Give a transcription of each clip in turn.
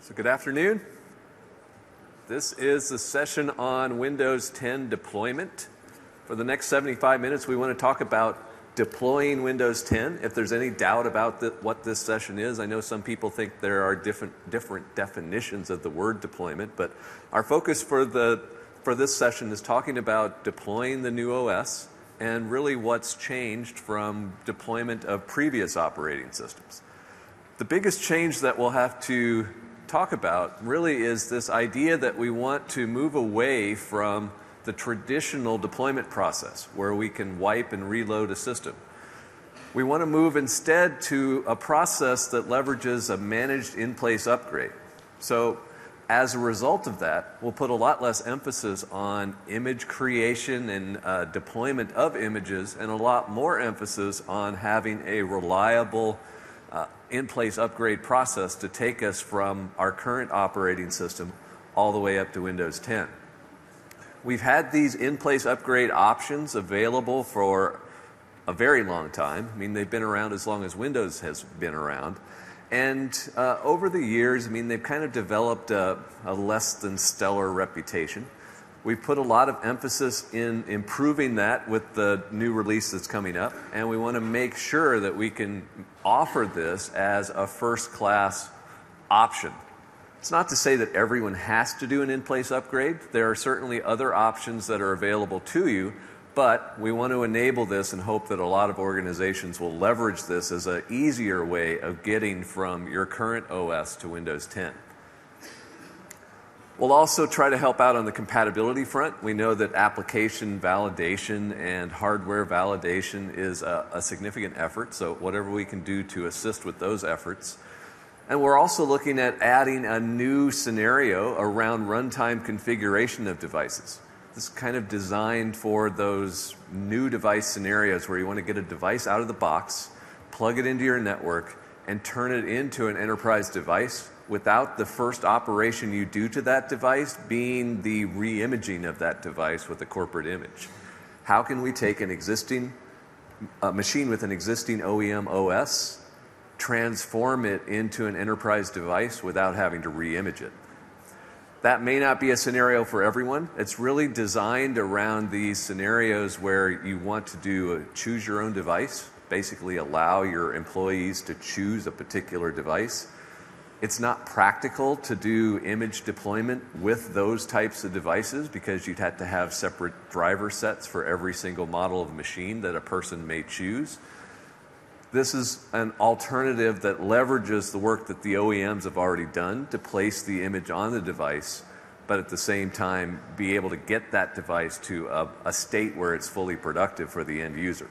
So good afternoon. This is the session on Windows 10 deployment. For the next 75 minutes, we want to talk about deploying Windows 10. If there's any doubt about what this session is, I know some people think there are different definitions of the word deployment, but our focus for this session is talking about deploying the new OS and really what's changed from deployment of previous operating systems. The biggest change that we'll have to talk about really is this idea that we want to move away from the traditional deployment process where we can wipe and reload a system. We want to move instead to a process that leverages a managed in-place upgrade. So as a result of that, we'll put a lot less emphasis on image creation and deployment of images and a lot more emphasis on having a reliable in-place upgrade process to take us from our current operating system all the way up to Windows 10. We've had these in-place upgrade options available for a very long time. I mean, they've been around as long as Windows has been around. And over the years, they've kind of developed a less than stellar reputation. We've put a lot of emphasis in improving that with the new release that's coming up, and we want to make sure that we can offer this as a first-class option. It's not to say that everyone has to do an in-place upgrade. There are certainly other options that are available to you, but we want to enable this and hope that a lot of organizations will leverage this as an easier way of getting from your current OS to Windows 10. We'll also try to help out on the compatibility front. We know that application validation and hardware validation is a significant effort, so whatever we can do to assist with those efforts. And we're also looking at adding a new scenario around runtime configuration of devices. This is kind of designed for those new device scenarios where you want to get a device out of the box, plug it into your network, and turn it into an enterprise device without the first operation you do to that device being the re-imaging of that device with a corporate image. How can we take an existing machine with an existing OEM OS, transform it into an enterprise device without having to re-image it? That may not be a scenario for everyone. It's really designed around these scenarios where you want to do a choose your own device, basically allow your employees to choose a particular device. It's not practical to do image deployment with those types of devices because you'd have to have separate driver sets for every single model of machine that a person may choose. This is an alternative that leverages the work that the OEMs have already done to place the image on the device, but at the same time be able to get that device to a state where it's fully productive for the end user.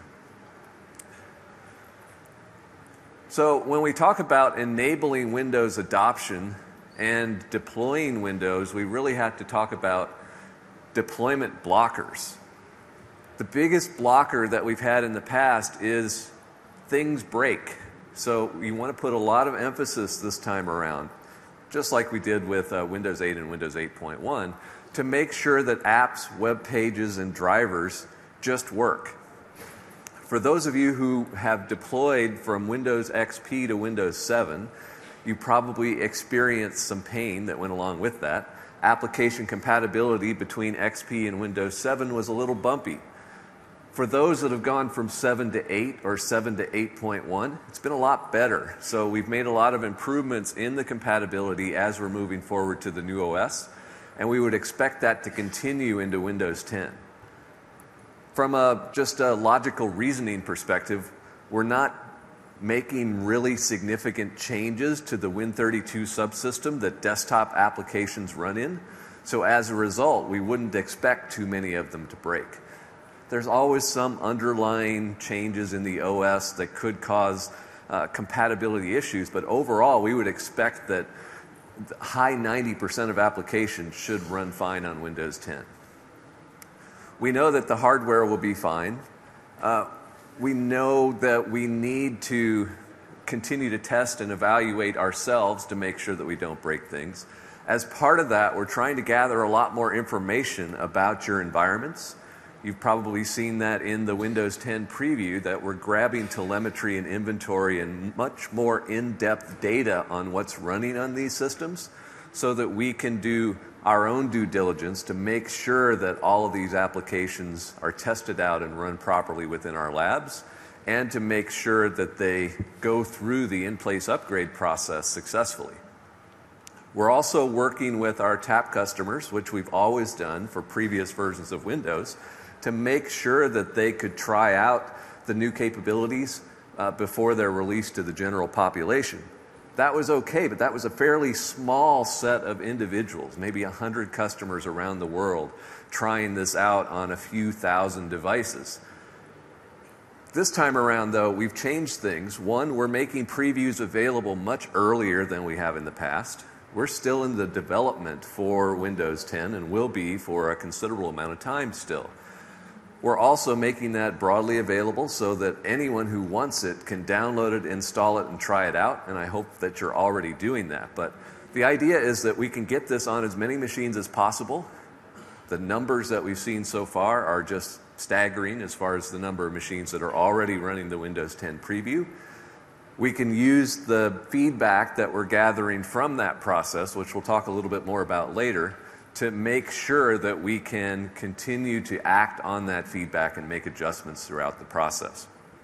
So when we talk about enabling Windows adoption and deploying Windows, we really have to talk about deployment blockers. The biggest blocker that we've had in the past is things break. So you want to put a lot of emphasis this time around, just like we did with Windows 8 and Windows 8.1, to make sure that apps, web pages, and drivers just work. For those of you who have deployed from Windows XP to Windows 7, you probably experienced some pain that went along with that. Application compatibility between XP and Windows 7 was a little bumpy. For those that have gone from 7 to 8 or 7 to 8.1, it's been a lot better. So we've made a lot of improvements in the compatibility as we're moving forward to the new OS, and we would expect that to continue into Windows 10. From just a logical reasoning perspective, we're not making really significant changes to the Win32 subsystem that desktop applications run in. So as a result, we wouldn't expect too many of them to break. There's always some underlying changes in the OS that could cause compatibility issues, but overall, we would expect that high 90% of applications should run fine on Windows 10. We know that the hardware will be fine. We know that we need to continue to test and evaluate ourselves to make sure that we don't break things. As part of that, we're trying to gather a lot more information about your environments You've probably seen that in the Windows 10 preview, that we're grabbing telemetry and inventory and much more in-depth data on what's running on these systems so that we can do our own due diligence to make sure that all of these applications are tested out and run properly within our labs, and to make sure that they go through the in-place upgrade process successfully. We're also working with our TAP customers, which we've always done for previous versions of Windows, to make sure that they could try out the new capabilities before they're released to the general population. That was okay, but that was a fairly small set of individuals, maybe 100 customers around the world, trying this out on a few thousand devices. This time around, though, we've changed things. One, we're making previews available much earlier than we have in the past. We're still in the development for Windows 10 and will be for a considerable amount of time still. We're also making that broadly available so that anyone who wants it can download it, install it, and try it out, and I hope that you're already doing that. But the idea is that we can get this on as many machines as possible. The numbers that we've seen so far are just staggering as far as the number of machines that are already running the Windows 10 preview. We can use the feedback that we're gathering from that process, which we'll talk a little bit more about later, to make sure that we can continue to act on that feedback and make adjustments throughout the process.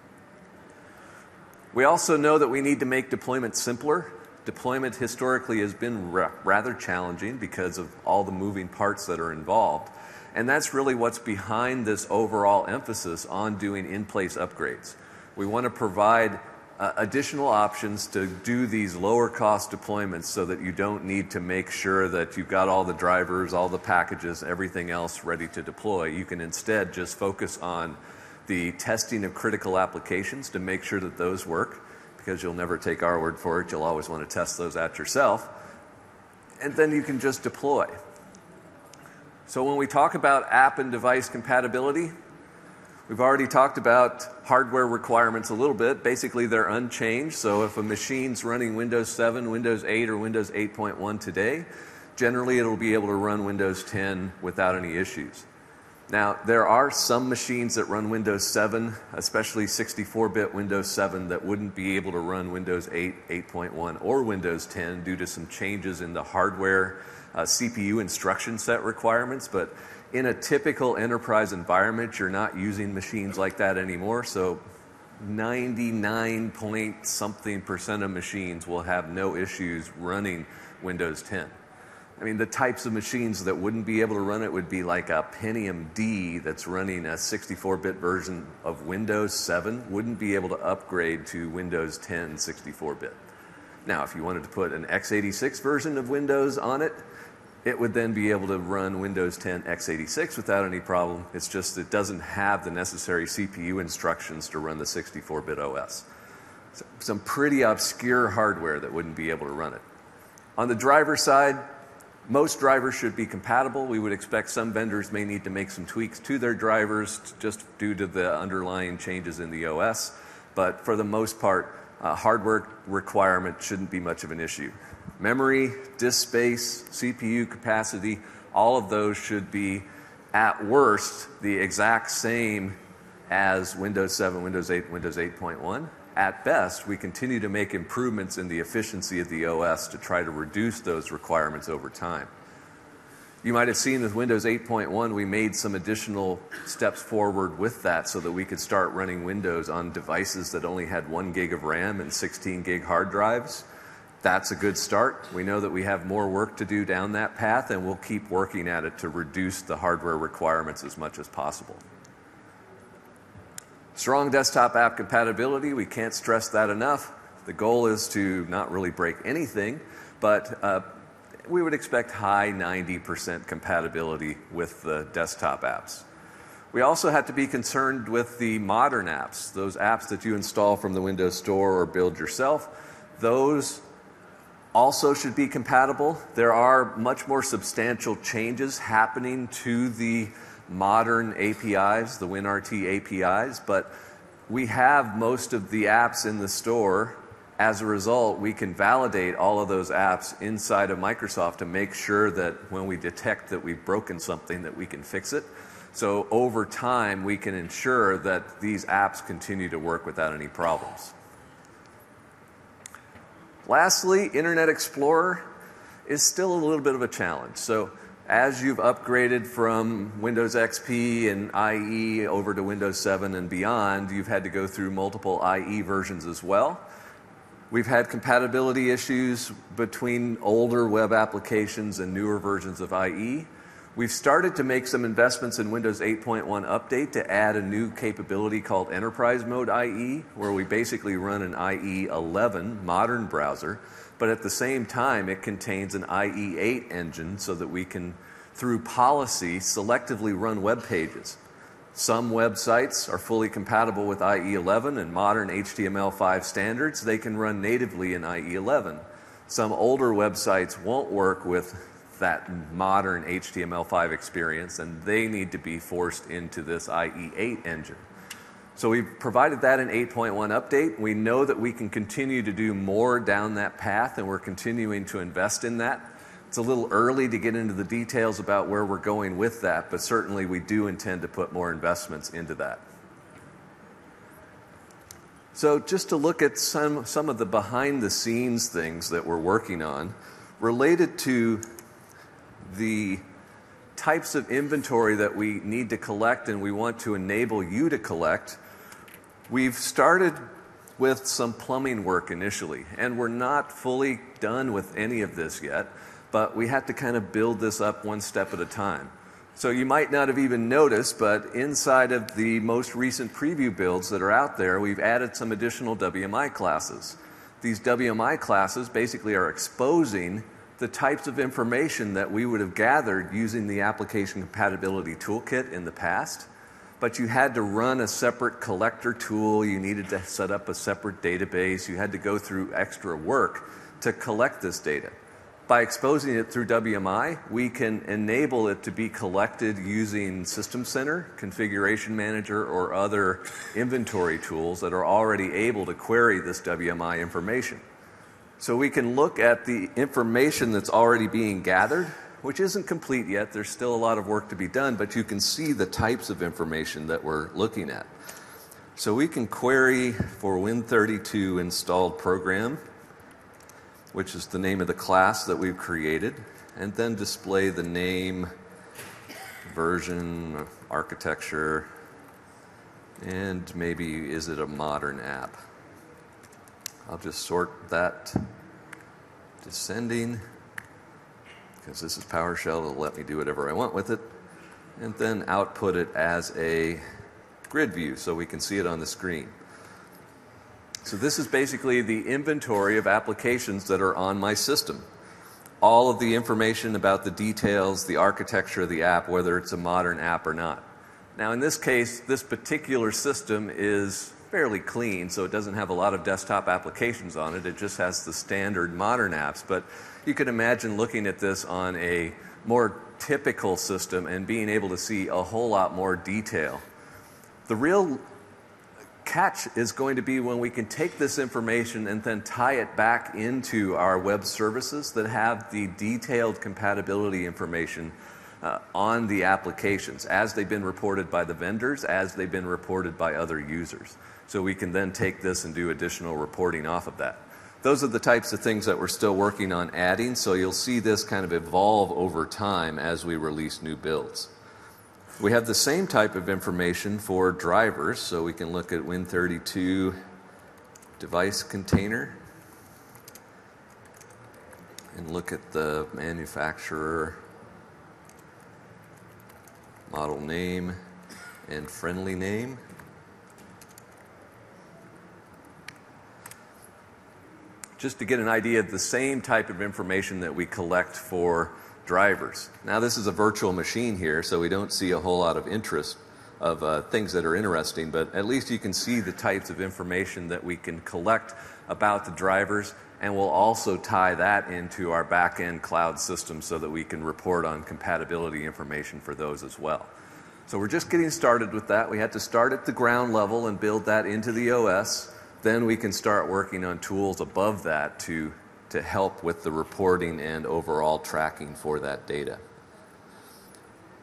We also know that we need to make deployment simpler. Deployment historically has been rather challenging because of all the moving parts that are involved. And that's really what's behind this overall emphasis on doing in-place upgrades. We want to provide additional options to do these lower cost deployments so that you don't need to make sure that you've got all the drivers, all the packages, everything else ready to deploy. You can instead just focus on the testing of critical applications to make sure that those work, because you'll never take our word for it. You'll always want to test those out yourself. And then you can just deploy. So when we talk about app and device compatibility, we've already talked about hardware requirements a little bit. Basically, they're unchanged. So if a machine's running Windows 7, Windows 8, or Windows 8.1 today, generally it'll be able to run Windows 10 without any issues. Now, there are some machines that run Windows 7, especially 64-bit Windows 7, that wouldn't be able to run Windows 8, 8.1, or Windows 10 due to some changes in the hardware CPU instruction set requirements. But in a typical enterprise environment, you're not using machines like that anymore, so 99-point-something% of machines will have no issues running Windows 10. I mean, the types of machines that wouldn't be able to run it would be like a Pentium D that's running a 64-bit version of Windows 7, wouldn't be able to upgrade to Windows 10 64-bit. Now, if you wanted to put an x86 version of Windows on it, it would then be able to run Windows 10 x86 without any problem. It's just it doesn't have the necessary CPU instructions to run the 64-bit OS. So some pretty obscure hardware that wouldn't be able to run it. On the driver side, most drivers should be compatible. We would expect some vendors may need to make some tweaks to their drivers just due to the underlying changes in the OS. But for the most part, hardware requirement shouldn't be much of an issue. Memory, disk space, CPU capacity, all of those should be, at worst, the exact same as Windows 7, Windows 8, Windows 8.1. At best, we continue to make improvements in the efficiency of the OS to try to reduce those requirements over time. You might have seen with Windows 8.1, we made some additional steps forward with that so that we could start running Windows on devices that only had 1 gig of RAM and 16 gig hard drives. That's a good start. We know that we have more work to do down that path, and we'll keep working at it to reduce the hardware requirements as much as possible. Strong desktop app compatibility, we can't stress that enough. The goal is to not really break anything, but we would expect high 90% compatibility with the desktop apps. We also have to be concerned with the modern apps, those apps that you install from the Windows Store or build yourself. Those also should be compatible. There are much more substantial changes happening to the modern APIs, the WinRT APIs, but we have most of the apps in the store. As a result, we can validate all of those apps inside of Microsoft to make sure that when we detect that we've broken something, that we can fix it. So over time, we can ensure that these apps continue to work without any problems. Lastly, Internet Explorer is still a little bit of a challenge. So as you've upgraded from Windows XP and IE over to Windows 7 and beyond, you've had to go through multiple IE versions as well. We've had compatibility issues between older web applications and newer versions of IE. We've started to make some investments in Windows 8.1 Update to add a new capability called Enterprise Mode IE, where we basically run an IE 11 modern browser, but at the same time it contains an IE 8 engine so that we can, through policy, selectively run web pages. Some websites are fully compatible with IE 11 and modern HTML5 standards. They can run natively in IE 11. Some older websites won't work with that modern HTML5 experience, and they need to be forced into this IE 8 engine. So we've provided that in 8.1 update. We know that we can continue to do more down that path, and we're continuing to invest in that. It's a little early to get into the details about where we're going with that, but certainly we do intend to put more investments into that. So just to look at some of the behind-the-scenes things that we're working on related to the types of inventory that we need to collect and we want to enable you to collect. We've started with some plumbing work initially, and we're not fully done with any of this yet, but we have to kind of build this up one step at a time. So you might not have even noticed, but inside of the most recent preview builds that are out there, we've added some additional WMI classes. These WMI classes basically are exposing the types of information that we would have gathered using the application compatibility toolkit in the past, but you had to run a separate collector tool, you needed to set up a separate database, you had to go through extra work to collect this data. By exposing it through WMI, we can enable it to be collected using System Center, Configuration Manager, or other inventory tools that are already able to query this WMI information. So we can look at the information that's already being gathered, which isn't complete yet. There's still a lot of work to be done, but you can see the types of information that we're looking at. So we can query for Win32 installed program, which is the name of the class that we've created, and then display the name, version, architecture, and maybe is it a modern app. I'll just sort that descending, because this is PowerShell. It'll let me do whatever I want with it, and then output it as a grid view so we can see it on the screen. So this is basically the inventory of applications that are on my system. All of the information about the details, the architecture of the app, whether it's a modern app or not. Now in this case, this particular system is fairly clean, so it doesn't have a lot of desktop applications on it. It just has the standard modern apps, but you could imagine looking at this on a more typical system and being able to see a whole lot more detail. The real catch is going to be when we can take this information and then tie it back into our web services that have the detailed compatibility information on the applications as they've been reported by the vendors, as they've been reported by other users. So we can then take this and do additional reporting off of that. Those are the types of things that we're still working on adding, so you'll see this kind of evolve over time as we release new builds. We have the same type of information for drivers, so we can look at Win32 device container and look at the manufacturer, model name, and friendly name. Just to get an idea of the same type of information that we collect for drivers. Now this is a virtual machine here, so we don't see a whole lot of interest of things that are interesting, but at least you can see the types of information that we can collect about the drivers, and we'll also tie that into our back-end cloud system so that we can report on compatibility information for those as well. So we're just getting started with that. We had to start at the ground level and build that into the OS. Then we can start working on tools above that to help with the reporting and overall tracking for that data.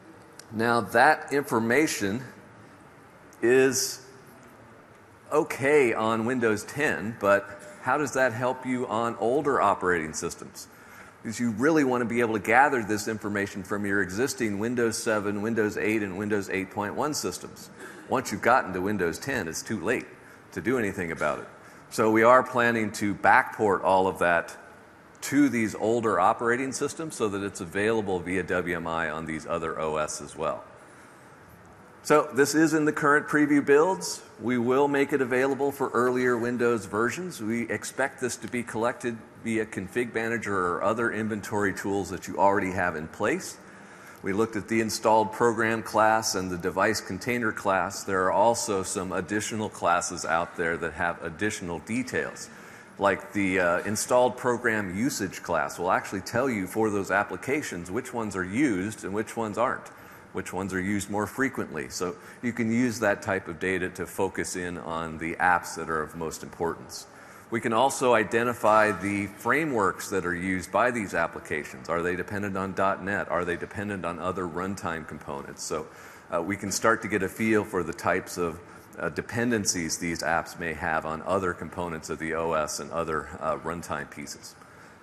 Now that information is okay on Windows 10, but how does that help you on older operating systems? Because you really want to be able to gather this information from your existing Windows 7, Windows 8, and Windows 8.1 systems. Once you've gotten to Windows 10, it's too late to do anything about it. So we are planning to backport all of that to these older operating systems so that it's available via WMI on these other OS as well. So this is in the current preview builds. We will make it available for earlier Windows versions. We expect this to be collected via Config Manager or other inventory tools that you already have in place. We looked at the installed program class and the device container class. There are also some additional classes out there that have additional details. Like the installed program usage class will actually tell you for those applications which ones are used and which ones aren't, which ones are used more frequently. So you can use that type of data to focus in on the apps that are of most importance. We can also identify the frameworks that are used by these applications. Are they dependent on .NET? Are they dependent on other runtime components? So we can start to get a feel for the types of dependencies these apps may have on other components of the OS and other runtime pieces.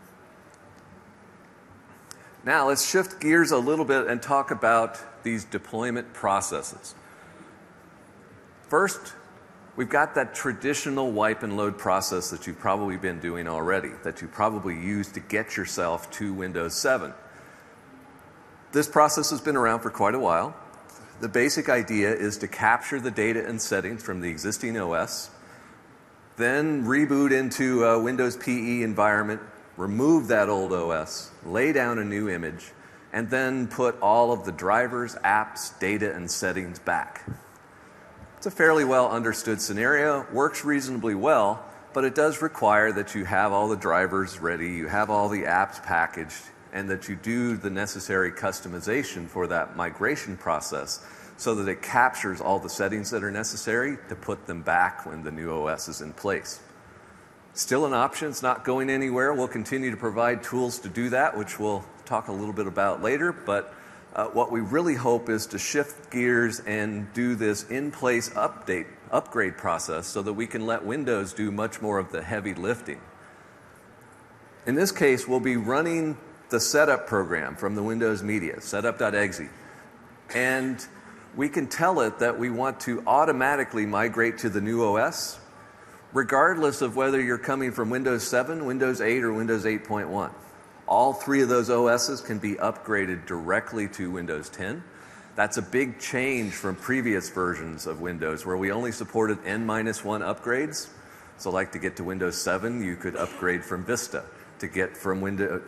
Now let's shift gears a little bit and talk about these deployment processes. First, we've got that traditional wipe and load process that you've probably been doing already, that you probably use to get yourself to Windows 7. This process has been around for quite a while. The basic idea is to capture the data and settings from the existing OS, then reboot into a Windows PE environment, remove that old OS, lay down a new image, and then put all of the drivers, apps, data, and settings back. It's a fairly well understood scenario, works reasonably well, but it does require that you have all the drivers ready, you have all the apps packaged, and that you do the necessary customization for that migration process so that it captures all the settings that are necessary to put them back when the new OS is in place. Still an option, it's not going anywhere. We'll continue to provide tools to do that, which we'll talk a little bit about later, but what we really hope is to shift gears and do this in-place upgrade process so that we can let Windows do much more of the heavy lifting. In this case, we'll be running the setup program from the Windows Media, setup.exe. And we can tell it that we want to automatically migrate to the new OS, regardless of whether you're coming from Windows 7, Windows 8, or Windows 8.1. All three of those OSs can be upgraded directly to Windows 10. That's a big change from previous versions of Windows where we only supported N-1 upgrades. So like to get to Windows 7, you could upgrade from Vista. To get to Windows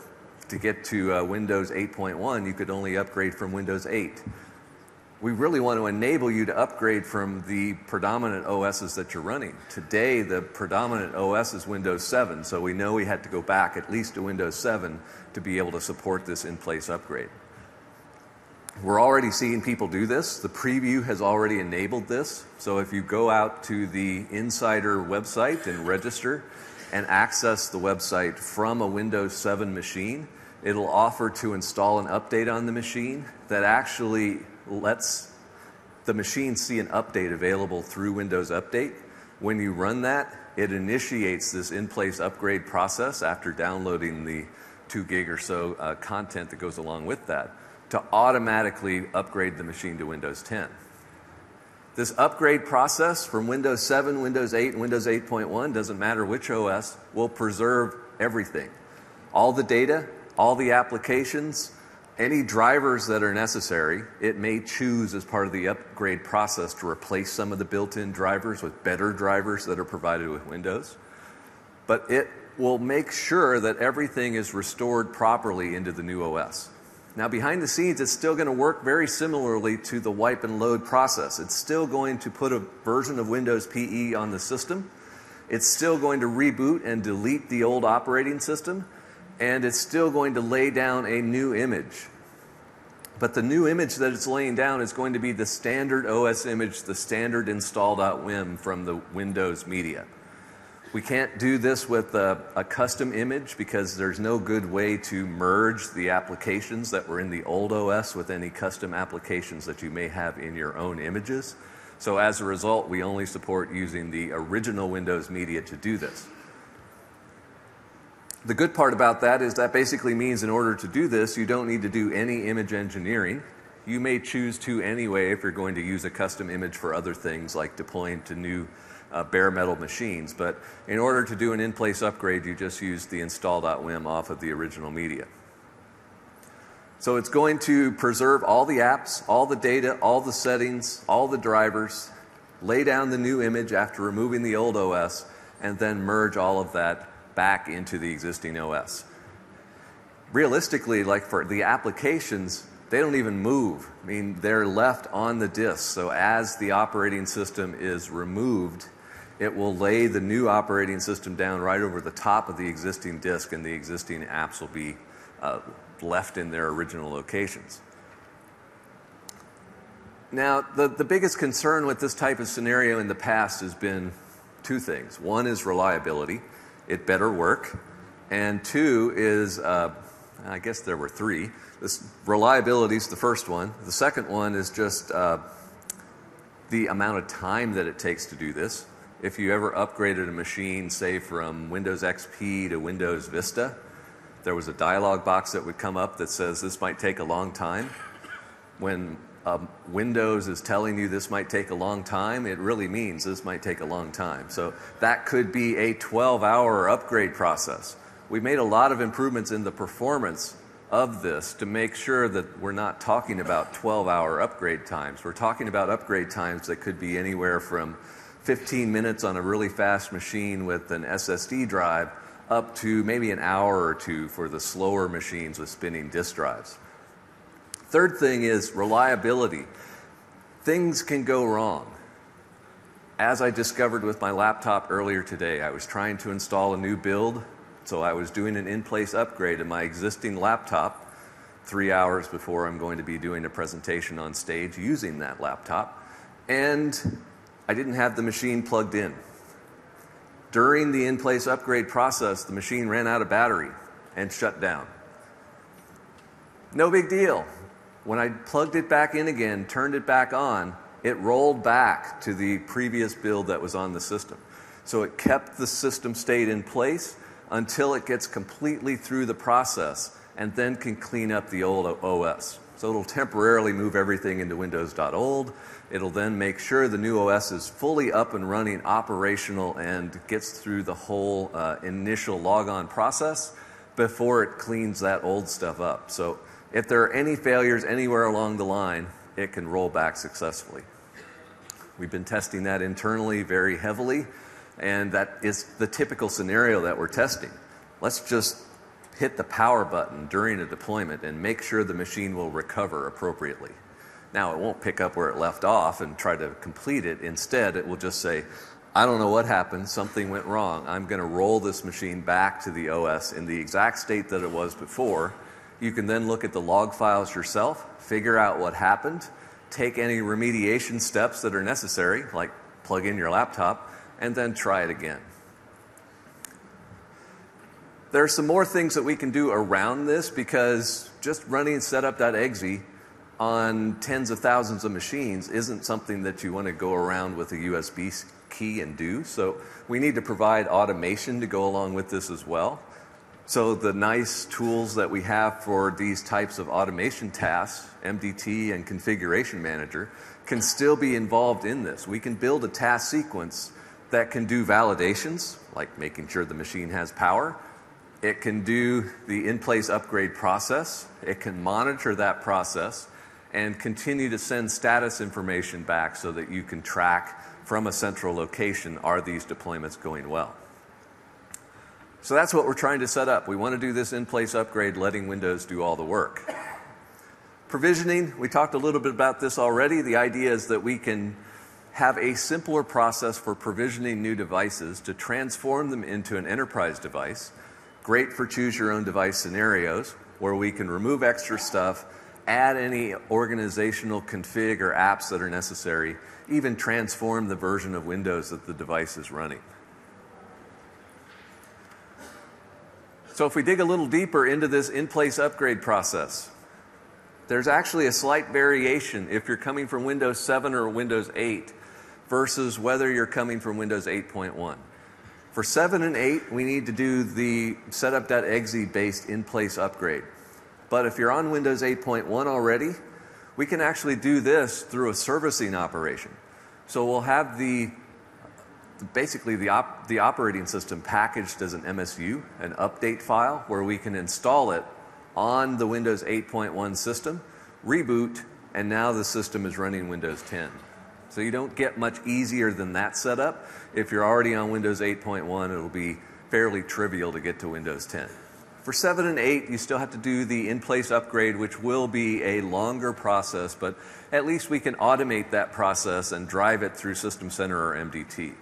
8.1, you could only upgrade from Windows 8. We really want to enable you to upgrade from the predominant OSs that you're running. Today, the predominant OS is Windows 7, so we know we had to go back at least to Windows 7 to be able to support this in-place upgrade. We're already seeing people do this. The preview has already enabled this. So if you go out to the Insider website and register and access the website from a Windows 7 machine, it'll offer to install an update on the machine that actually lets the machine see an update available through Windows Update. When you run that, it initiates this in-place upgrade process after downloading the 2 gig or so content that goes along with that to automatically upgrade the machine to Windows 10. This upgrade process from Windows 7, Windows 8, and Windows 8.1, doesn't matter which OS, will preserve everything. All the data, all the applications, any drivers that are necessary. It may choose as part of the upgrade process to replace some of the built-in drivers with better drivers that are provided with Windows. But it will make sure that everything is restored properly into the new OS. Now, behind the scenes, it's still going to work very similarly to the wipe and load process. It's still going to put a version of Windows PE on the system. It's still going to reboot and delete the old operating system. And it's still going to lay down a new image. But the new image that it's laying down is going to be the standard OS image, the standard install.wim from the Windows Media. We can't do this with a custom image because there's no good way to merge the applications that were in the old OS with any custom applications that you may have in your own images. So as a result, we only support using the original Windows media to do this. The good part about that is that basically means in order to do this, you don't need to do any image engineering. You may choose to anyway if you're going to use a custom image for other things like deploying to new bare metal machines. But in order to do an in-place upgrade, you just use the install.wim off of the original media. So it's going to preserve all the apps, all the data, all the settings, all the drivers, lay down the new image after removing the old OS, and then merge all of that back into the existing OS. Realistically, like for the applications, they don't even move. I mean, they're left on the disk. So as the operating system is removed, it will lay the new operating system down right over the top of the existing disk, and the existing apps will be left in their original locations. Now, the biggest concern with this type of scenario in the past has been two things. One is reliability. It better work. And two is, I guess there were three. Reliability is the first one. The second one is just the amount of time that it takes to do this. If you ever upgraded a machine, say from Windows XP to Windows Vista, there was a dialog box that would come up that says this might take a long time. When Windows is telling you this might take a long time, it really means this might take a long time. So that could be a 12-hour upgrade process. We made a lot of improvements in the performance of this to make sure that we're not talking about 12-hour upgrade times. We're talking about upgrade times that could be anywhere from 15 minutes on a really fast machine with an SSD drive up to maybe an hour or two for the slower machines with spinning disk drives. Third thing is reliability. Things can go wrong. As I discovered with my laptop earlier today, I was trying to install a new build, so I was doing an in-place upgrade in my existing laptop 3 hours before I'm going to be doing a presentation on stage using that laptop, and I didn't have the machine plugged in. During the in-place upgrade process, the machine ran out of battery and shut down. No big deal. When I plugged it back in again, turned it back on, it rolled back to the previous build that was on the system. So it kept the system state in place until it gets completely through the process and then can clean up the old OS. So it'll temporarily move everything into Windows.old. It'll then make sure the new OS is fully up and running, operational, and gets through the whole initial logon process before it cleans that old stuff up. So if there are any failures anywhere along the line, it can roll back successfully. We've been testing that internally very heavily, and that is the typical scenario that we're testing. Let's just hit the power button during a deployment and make sure the machine will recover appropriately. Now, it won't pick up where it left off and try to complete it. Instead, it will just say, I don't know what happened, something went wrong. I'm going to roll this machine back to the OS in the exact state that it was before. You can then look at the log files yourself, figure out what happened, take any remediation steps that are necessary, like plug in your laptop, and then try it again. There are some more things that we can do around this, because just running setup.exe on tens of thousands of machines isn't something that you want to go around with a USB key and do. So we need to provide automation to go along with this as well. So the nice tools that we have for these types of automation tasks, MDT and Configuration Manager, can still be involved in this. We can build a task sequence that can do validations, like making sure the machine has power. It can do the in-place upgrade process. It can monitor that process and continue to send status information back so that you can track from a central location, are these deployments going well? So that's what we're trying to set up. We want to do this in-place upgrade, letting Windows do all the work. Provisioning, we talked a little bit about this already. The idea is that we can have a simpler process for provisioning new devices to transform them into an enterprise device. Great for choose-your-own-device scenarios where we can remove extra stuff, add any organizational config or apps that are necessary, even transform the version of Windows that the device is running. So if we dig a little deeper into this in-place upgrade process, there's actually a slight variation if you're coming from Windows 7 or Windows 8 versus whether you're coming from Windows 8.1. For 7 and 8, we need to do the setup.exe based in-place upgrade. But if you're on Windows 8.1 already, we can actually do this through a servicing operation. So we'll have basically the operating system packaged as an MSU, an update file, where we can install it on the Windows 8.1 system, reboot, and now the system is running Windows 10. So you don't get much easier than that setup. If you're already on Windows 8.1, it'll be fairly trivial to get to Windows 10. For 7 and 8, you still have to do the in-place upgrade, which will be a longer process, but at least we can automate that process and drive it through System Center or MDT.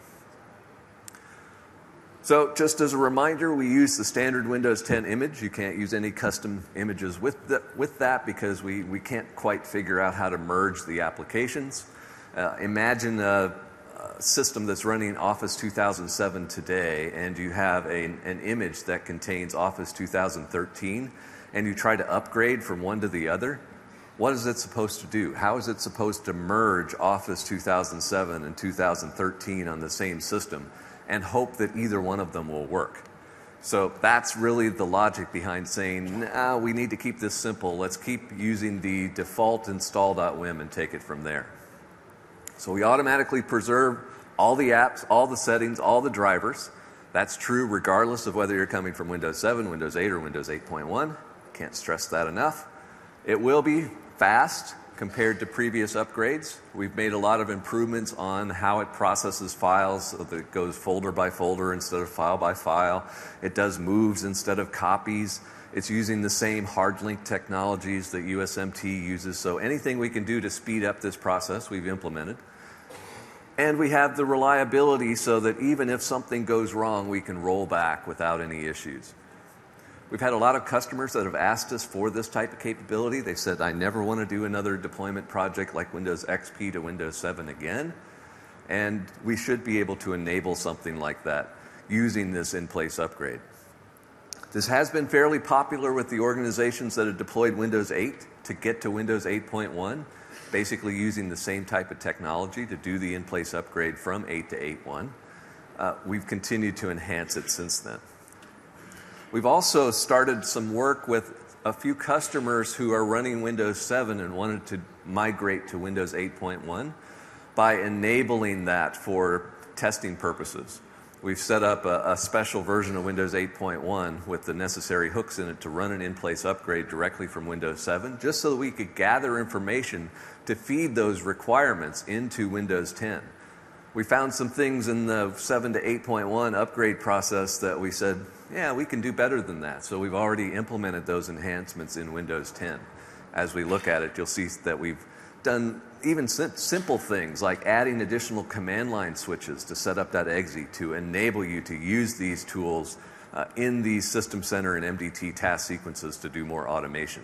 So just as a reminder, we use the standard Windows 10 image. You can't use any custom images with that because we can't quite figure out how to merge the applications. Imagine a system that's running Office 2007 today, and you have an image that contains Office 2013, and you try to upgrade from one to the other. What is it supposed to do? How is it supposed to merge Office 2007 and 2013 on the same system and hope that either one of them will work? So that's really the logic behind saying, nah, we need to keep this simple. Let's keep using the default install.wim and take it from there. So we automatically preserve all the apps, all the settings, all the drivers. That's true regardless of whether you're coming from Windows 7, Windows 8, or Windows 8.1. Can't stress that enough. It will be fast compared to previous upgrades. We've made a lot of improvements on how it processes files so that it goes folder by folder instead of file by file. It does moves instead of copies. It's using the same hard link technologies that USMT uses. So anything we can do to speed up this process, we've implemented. And we have the reliability so that even if something goes wrong, we can roll back without any issues. We've had a lot of customers that have asked us for this type of capability. They said, I never want to do another deployment project like Windows XP to Windows 7 again. And we should be able to enable something like that using this in-place upgrade. This has been fairly popular with the organizations that have deployed Windows 8 to get to Windows 8.1, basically using the same type of technology to do the in-place upgrade from 8 to 8.1. We've continued to enhance it since then. We've also started some work with a few customers who are running Windows 7 and wanted to migrate to Windows 8.1 by enabling that for testing purposes. We've set up a special version of Windows 8.1 with the necessary hooks in it to run an in-place upgrade directly from Windows 7, just so that we could gather information to feed those requirements into Windows 10. We found some things in the 7 to 8.1 upgrade process that we said, yeah, we can do better than that. So we've already implemented those enhancements in Windows 10. As we look at it, you'll see that we've done even simple things like adding additional command line switches to setup.exe to enable you to use these tools in the System Center and MDT task sequences to do more automation.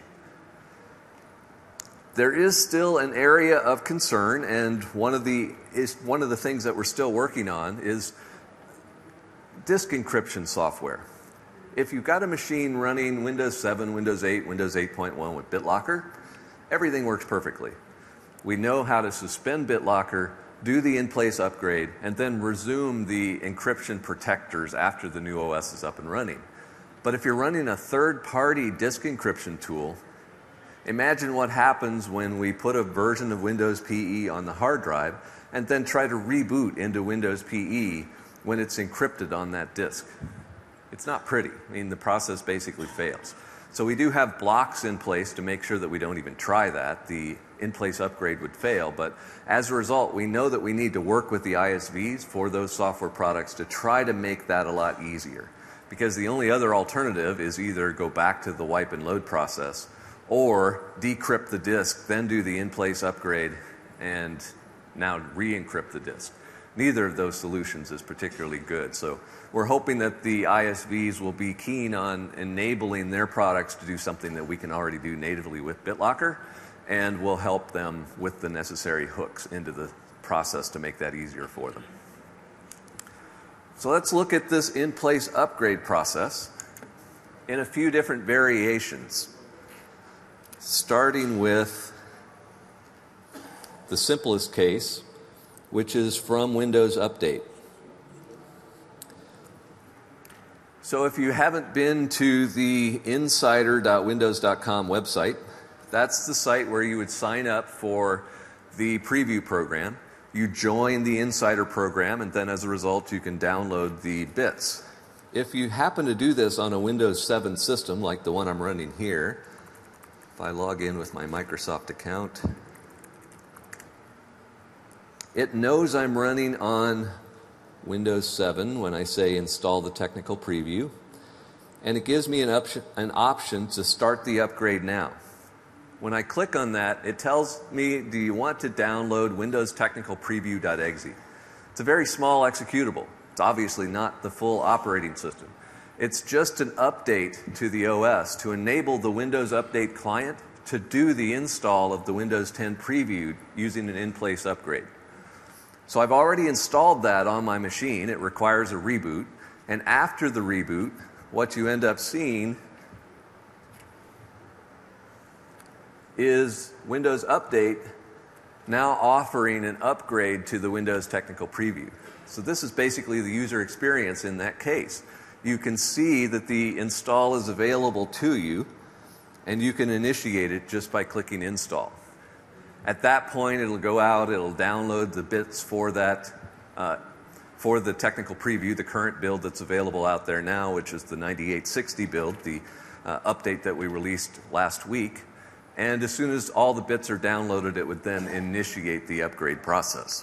There is still an area of concern, and one of the things that we're still working on is disk encryption software. If you've got a machine running Windows 7, Windows 8, Windows 8.1 with BitLocker, everything works perfectly. We know how to suspend BitLocker, do the in-place upgrade, and then resume the encryption protectors after the new OS is up and running. But if you're running a third-party disk encryption tool, imagine what happens when we put a version of Windows PE on the hard drive and then try to reboot into Windows PE when it's encrypted on that disk. It's not pretty. I mean, the process basically fails. So we do have blocks in place to make sure that we don't even try that. The in-place upgrade would fail, but as a result, we know that we need to work with the ISVs for those software products to try to make that a lot easier. Because the only other alternative is either go back to the wipe and load process or decrypt the disk, then do the in-place upgrade, and now re-encrypt the disk. Neither of those solutions is particularly good. So we're hoping that the ISVs will be keen on enabling their products to do something that we can already do natively with BitLocker, and we'll help them with the necessary hooks into the process to make that easier for them. So let's look at this in-place upgrade process. in a few different variations, starting with the simplest case, which is from Windows Update. So if you haven't been to the insider.windows.com website, that's the site where you would sign up for the preview program. You join the Insider program, and then as a result, you can download the bits. If you happen to do this on a Windows 7 system, like the one I'm running here, if I log in with my Microsoft account, it knows I'm running on Windows 7 when I say install the technical preview, and it gives me an option to start the upgrade now. When I click on that, it tells me, do you want to download Windows Technical Preview.exe? It's a very small executable. It's obviously not the full operating system. It's just an update to the OS to enable the Windows Update client to do the install of the Windows 10 preview using an in-place upgrade. So I've already installed that on my machine. It requires a reboot. And after the reboot, what you end up seeing is Windows Update now offering an upgrade to the Windows Technical Preview. So this is basically the user experience in that case. You can see that the install is available to you, and you can initiate it just by clicking Install. At that point, it'll go out, it'll download the bits for that, for the technical preview, the current build that's available out there now, which is the 9860 build, the update that we released last week. And as soon as all the bits are downloaded, it would then initiate the upgrade process.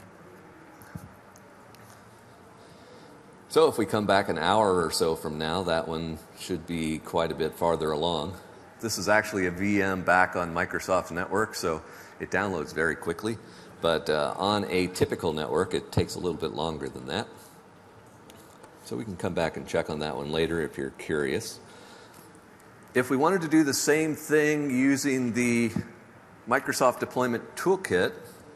So if we come back an hour or so from now, that one should be quite a bit farther along. This is actually a VM back on Microsoft's network, so it downloads very quickly. But on a typical network, it takes a little bit longer than that. So we can come back and check on that one later if you're curious. If we wanted to do the same thing using the Microsoft Deployment Toolkit,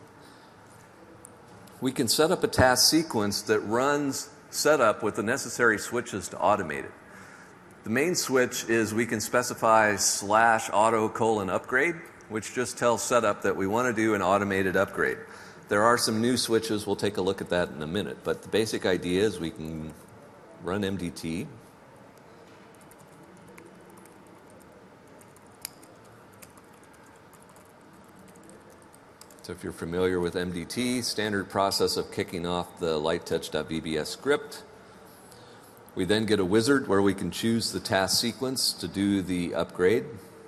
we can set up a task sequence that runs setup with the necessary switches to automate it. The main switch is we can specify /auto:upgrade, which just tells setup that we want to do an automated upgrade. There are some new switches. We'll take a look at that in a minute. But the basic idea is we can run MDT. So if you're familiar with MDT, standard process of kicking off the lighttouch.vbs script. We then get a wizard where we can choose the task sequence to do the upgrade.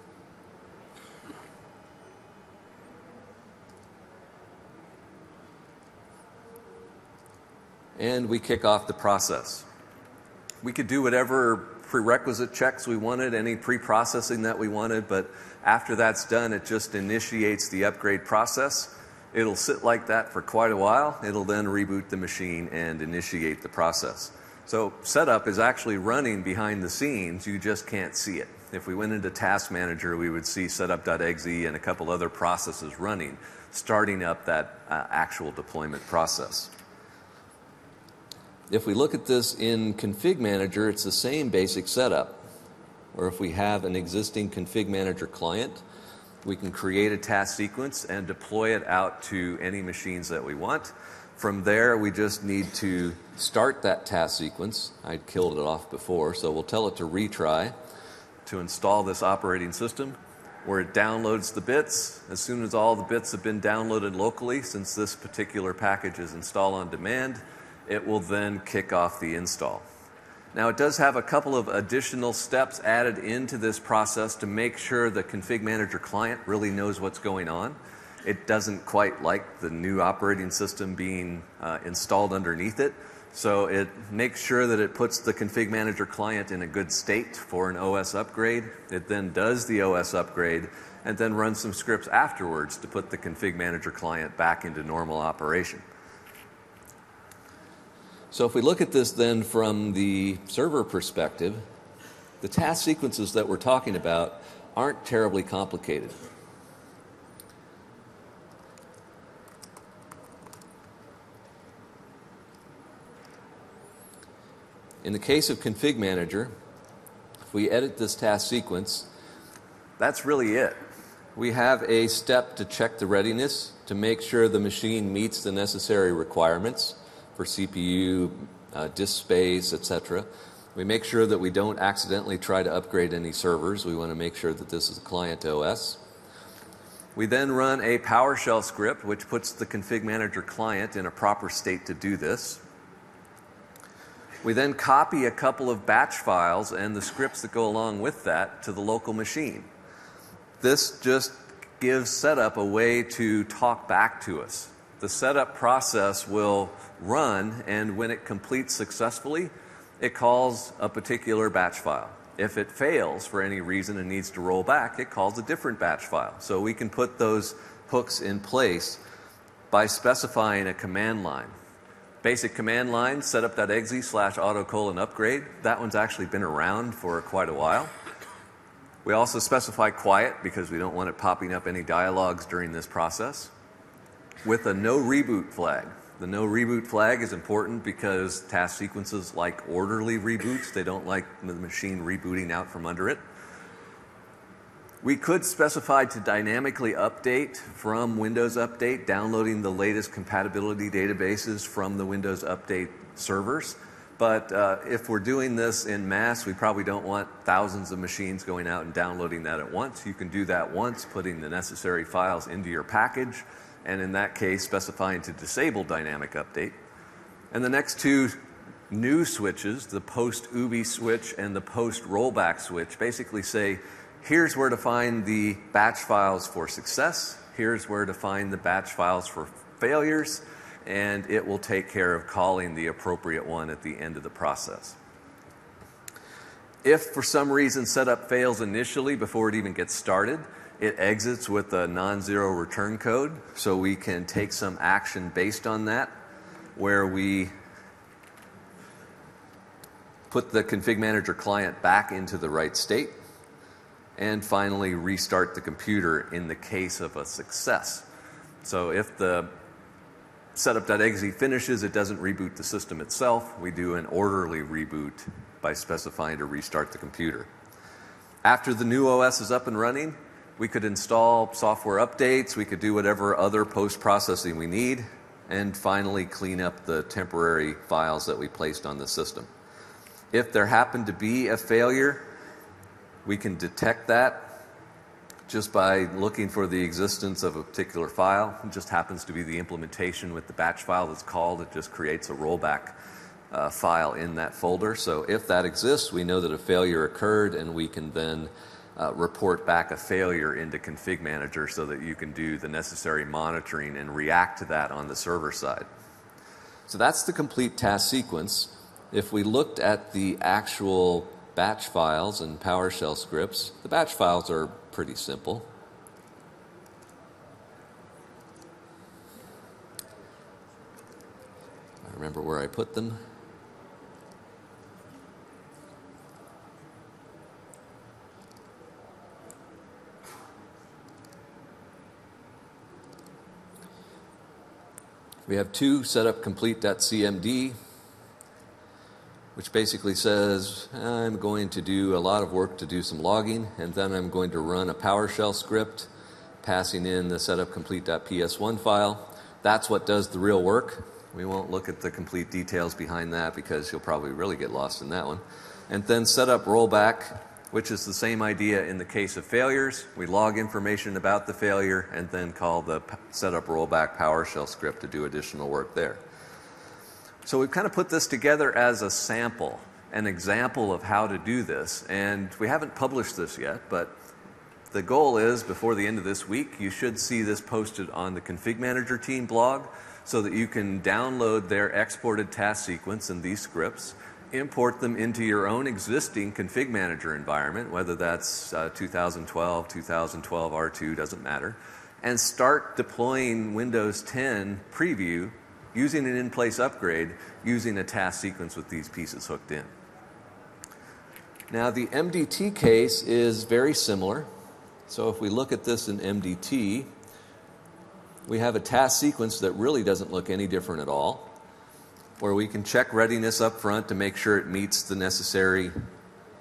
And we kick off the process. We could do whatever prerequisite checks we wanted, any pre-processing that we wanted, but after that's done, it just initiates the upgrade process. It'll sit like that for quite a while. It'll then reboot the machine and initiate the process. So setup is actually running behind the scenes. You just can't see it. If we went into Task Manager, we would see setup.exe and a couple other processes running, starting up that actual deployment process. If we look at this in Config Manager, it's the same basic setup. Or if we have an existing Config Manager client, we can create a task sequence and deploy it out to any machines that we want. From there, we just need to start that task sequence. I'd killed it off before, so we'll tell it to retry to install this operating system, where it downloads the bits. As soon as all the bits have been downloaded locally, since this particular package is install on demand, it will then kick off the install. Now, it does have a couple of additional steps added into this process to make sure the Config Manager client really knows what's going on. It doesn't quite like the new operating system being installed underneath it, so it makes sure that it puts the Config Manager client in a good state for an OS upgrade. It then does the OS upgrade and then runs some scripts afterwards to put the Config Manager client back into normal operation. So if we look at this then from the server perspective, the task sequences that we're talking about aren't terribly complicated. In the case of Config Manager, If we edit this task sequence, that's really it. We have a step to check the readiness to make sure the machine meets the necessary requirements for CPU, disk space, etc. We make sure that we don't accidentally try to upgrade any servers. We want to make sure that this is a client OS. We then run a PowerShell script which puts the Config Manager client in a proper state to do this. We then copy a couple of batch files and the scripts that go along with that to the local machine. This just gives setup a way to talk back to us. The setup process will run, and when it completes successfully, it calls a particular batch file. If it fails for any reason and needs to roll back, it calls a different batch file. So we can put those hooks in place by specifying a command line. Basic command line, setup.exe/auto:_upgrade. That one's actually been around for quite a while. We also specify quiet because we don't want it popping up any dialogues during this process, with a no reboot flag. The no reboot flag is important because task sequences like orderly reboots. They don't like the machine rebooting out from under it. We could specify to dynamically update from Windows Update, downloading the latest compatibility databases from the Windows Update servers. But if we're doing this in mass, we probably don't want thousands of machines going out and downloading that at once. You can do that once, putting the necessary files into your package, and in that case, specifying to disable dynamic update. And the next two new switches, the post-UBI switch and the post-rollback switch, basically say, here's where to find the batch files for success, here's where to find the batch files for failures, and it will take care of calling the appropriate one at the end of the process. If for some reason setup fails initially before it even gets started, it exits with a non-zero return code, so we can take some action based on that, where we put the Config Manager client back into the right state, and finally restart the computer in the case of a success. So if the setup.exe finishes, it doesn't reboot the system itself. We do an orderly reboot by specifying to restart the computer. After the new OS is up and running, we could install software updates, we could do whatever other post-processing we need, and finally clean up the temporary files that we placed on the system. If there happened to be a failure, we can detect that just by looking for the existence of a particular file. It just happens to be the implementation with the batch file that's called. It just creates a rollback file in that folder. So if that exists, we know that a failure occurred, and we can then report back a failure into Config Manager so that you can do the necessary monitoring and react to that on the server side. So that's the complete task sequence. If we looked at the actual batch files and PowerShell scripts, the batch files are pretty simple. I remember where I put them. We have two setup complete.cmd, which basically says I'm going to do a lot of work to do some logging, and then I'm going to run a PowerShell script passing in the setup complete.ps1 file. That's what does the real work. We won't look at the complete details behind that because you'll probably really get lost in that one. And then setup rollback, which is the same idea in the case of failures. We log information about the failure and then call the setup rollback PowerShell script to do additional work there. So we've kind of put this together as a sample, an example of how to do this. And we haven't published this yet, but the goal is before the end of this week, you should see this posted on the Config Manager team blog so that you can download their exported task sequence and these scripts, import them into your own existing Config Manager environment, whether that's 2012, 2012 R2, doesn't matter, and start deploying Windows 10 preview using an in-place upgrade, using a task sequence with these pieces hooked in. Now the MDT case is very similar. So if we look at this in MDT, we have a task sequence that really doesn't look any different at all, where we can check readiness up front to make sure it meets the necessary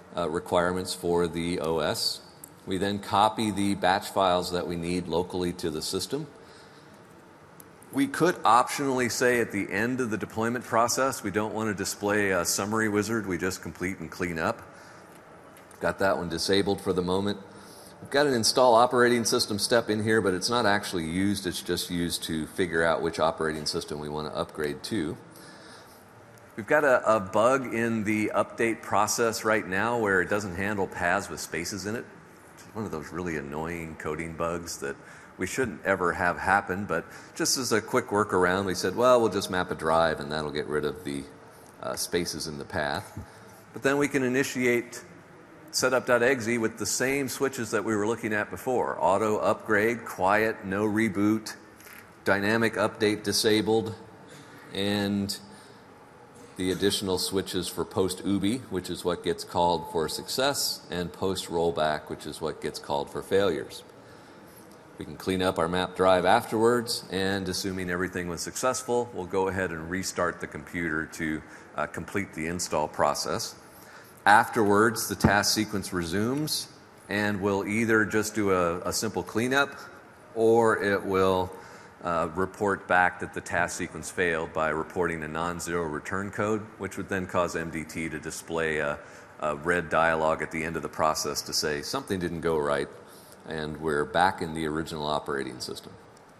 requirements for the OS. We then copy the batch files that we need locally to the system. We could optionally say at the end of the deployment process, we don't want to display a summary wizard, we just complete and clean up. Got that one disabled for the moment. We've got an install operating system step in here, but it's not actually used, it's just used to figure out which operating system we want to upgrade to. We've got a bug in the update process right now where it doesn't handle paths with spaces in it. It's one of those really annoying coding bugs that we shouldn't ever have happen, but just as a quick workaround, we said, well, we'll just map a drive and that'll get rid of the spaces in the path. But then we can initiate setup.exe with the same switches that we were looking at before. Auto upgrade, quiet, no reboot, dynamic update disabled, and the additional switches for post UBI, which is what gets called for success, and post rollback, which is what gets called for failures. We can clean up our map drive afterwards, and assuming everything was successful, we'll go ahead and restart the computer to complete the install process. Afterwards, the task sequence resumes, and we'll either just do a simple cleanup, or it will report back that the task sequence failed by reporting a non-zero return code, which would then cause MDT to display a red dialog at the end of the process to say something didn't go right, and we're back in the original operating system.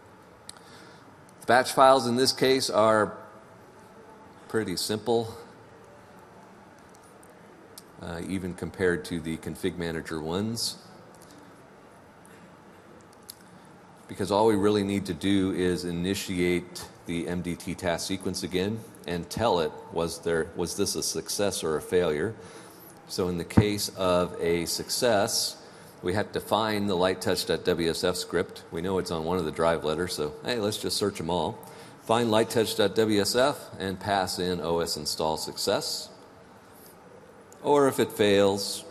Batch files in this case are pretty simple, even compared to the config manager ones, because all we really need to do is initiate the MDT task sequence again and tell it, was this a success or a failure? So in the case of a success, we have to find the lighttouch.wsf script. We know it's on one of the drive letters, so hey, let's just search them all. Find lighttouch.wsf and pass in OS install success. Or if it fails,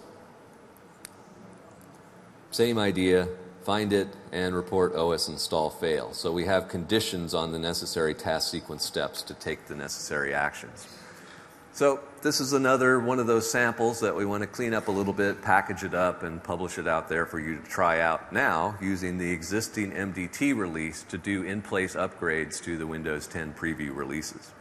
same idea, find it and report OS install fail. So we have conditions on the necessary task sequence steps to take the necessary actions. So this is another one of those samples that we want to clean up a little bit, package it up, and publish it out there for you to try out now using the existing MDT release to do in-place upgrades to the Windows 10 preview releases.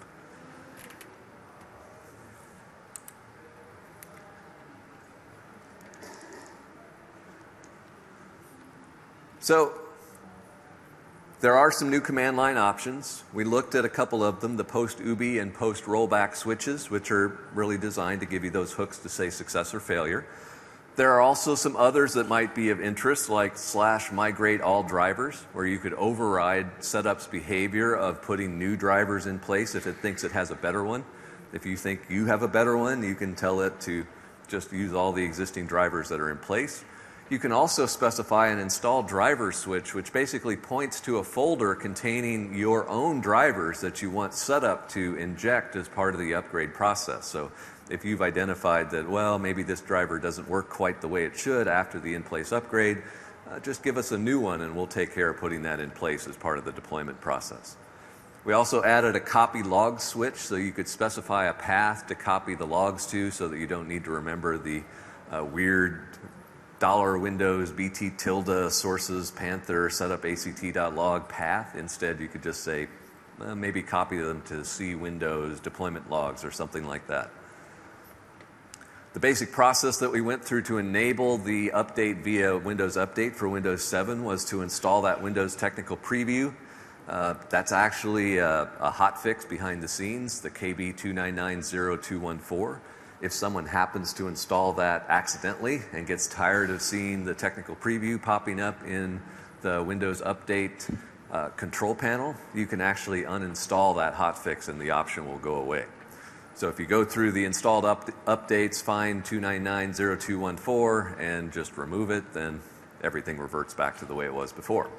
So there are some new command line options. We looked at a couple of them, the post UBI and post rollback switches, which are really designed to give you those hooks to say success or failure. There are also some others that might be of interest, like /migrate all drivers, where you could override setup's behavior of putting new drivers in place if it thinks it has a better one. If you think you have a better one, you can tell it to just use all the existing drivers that are in place. You can also specify an install driver switch, which basically points to a folder containing your own drivers that you want setup to inject as part of the upgrade process. So if you've identified that, well, maybe this driver doesn't work quite the way it should after the in-place upgrade, just give us a new one and we'll take care of putting that in place as part of the deployment process. We also added a copy log switch, so you could specify a path to copy the logs to so that you don't need to remember the weird $Windows BT tilde sources panther setup act.log path. Instead, you could just say, maybe copy them to C Windows deployment logs or something like that. The basic process that we went through to enable the update via Windows Update for Windows 7 was to install that Windows Technical Preview. That's actually a hotfix behind the scenes, the KB2990214. If someone happens to install that accidentally and gets tired of seeing the technical preview popping up in the Windows Update control panel, you can actually uninstall that hotfix and the option will go away. So if you go through the installed updates, find 2990214 and just remove it, then everything reverts back to the way it was before.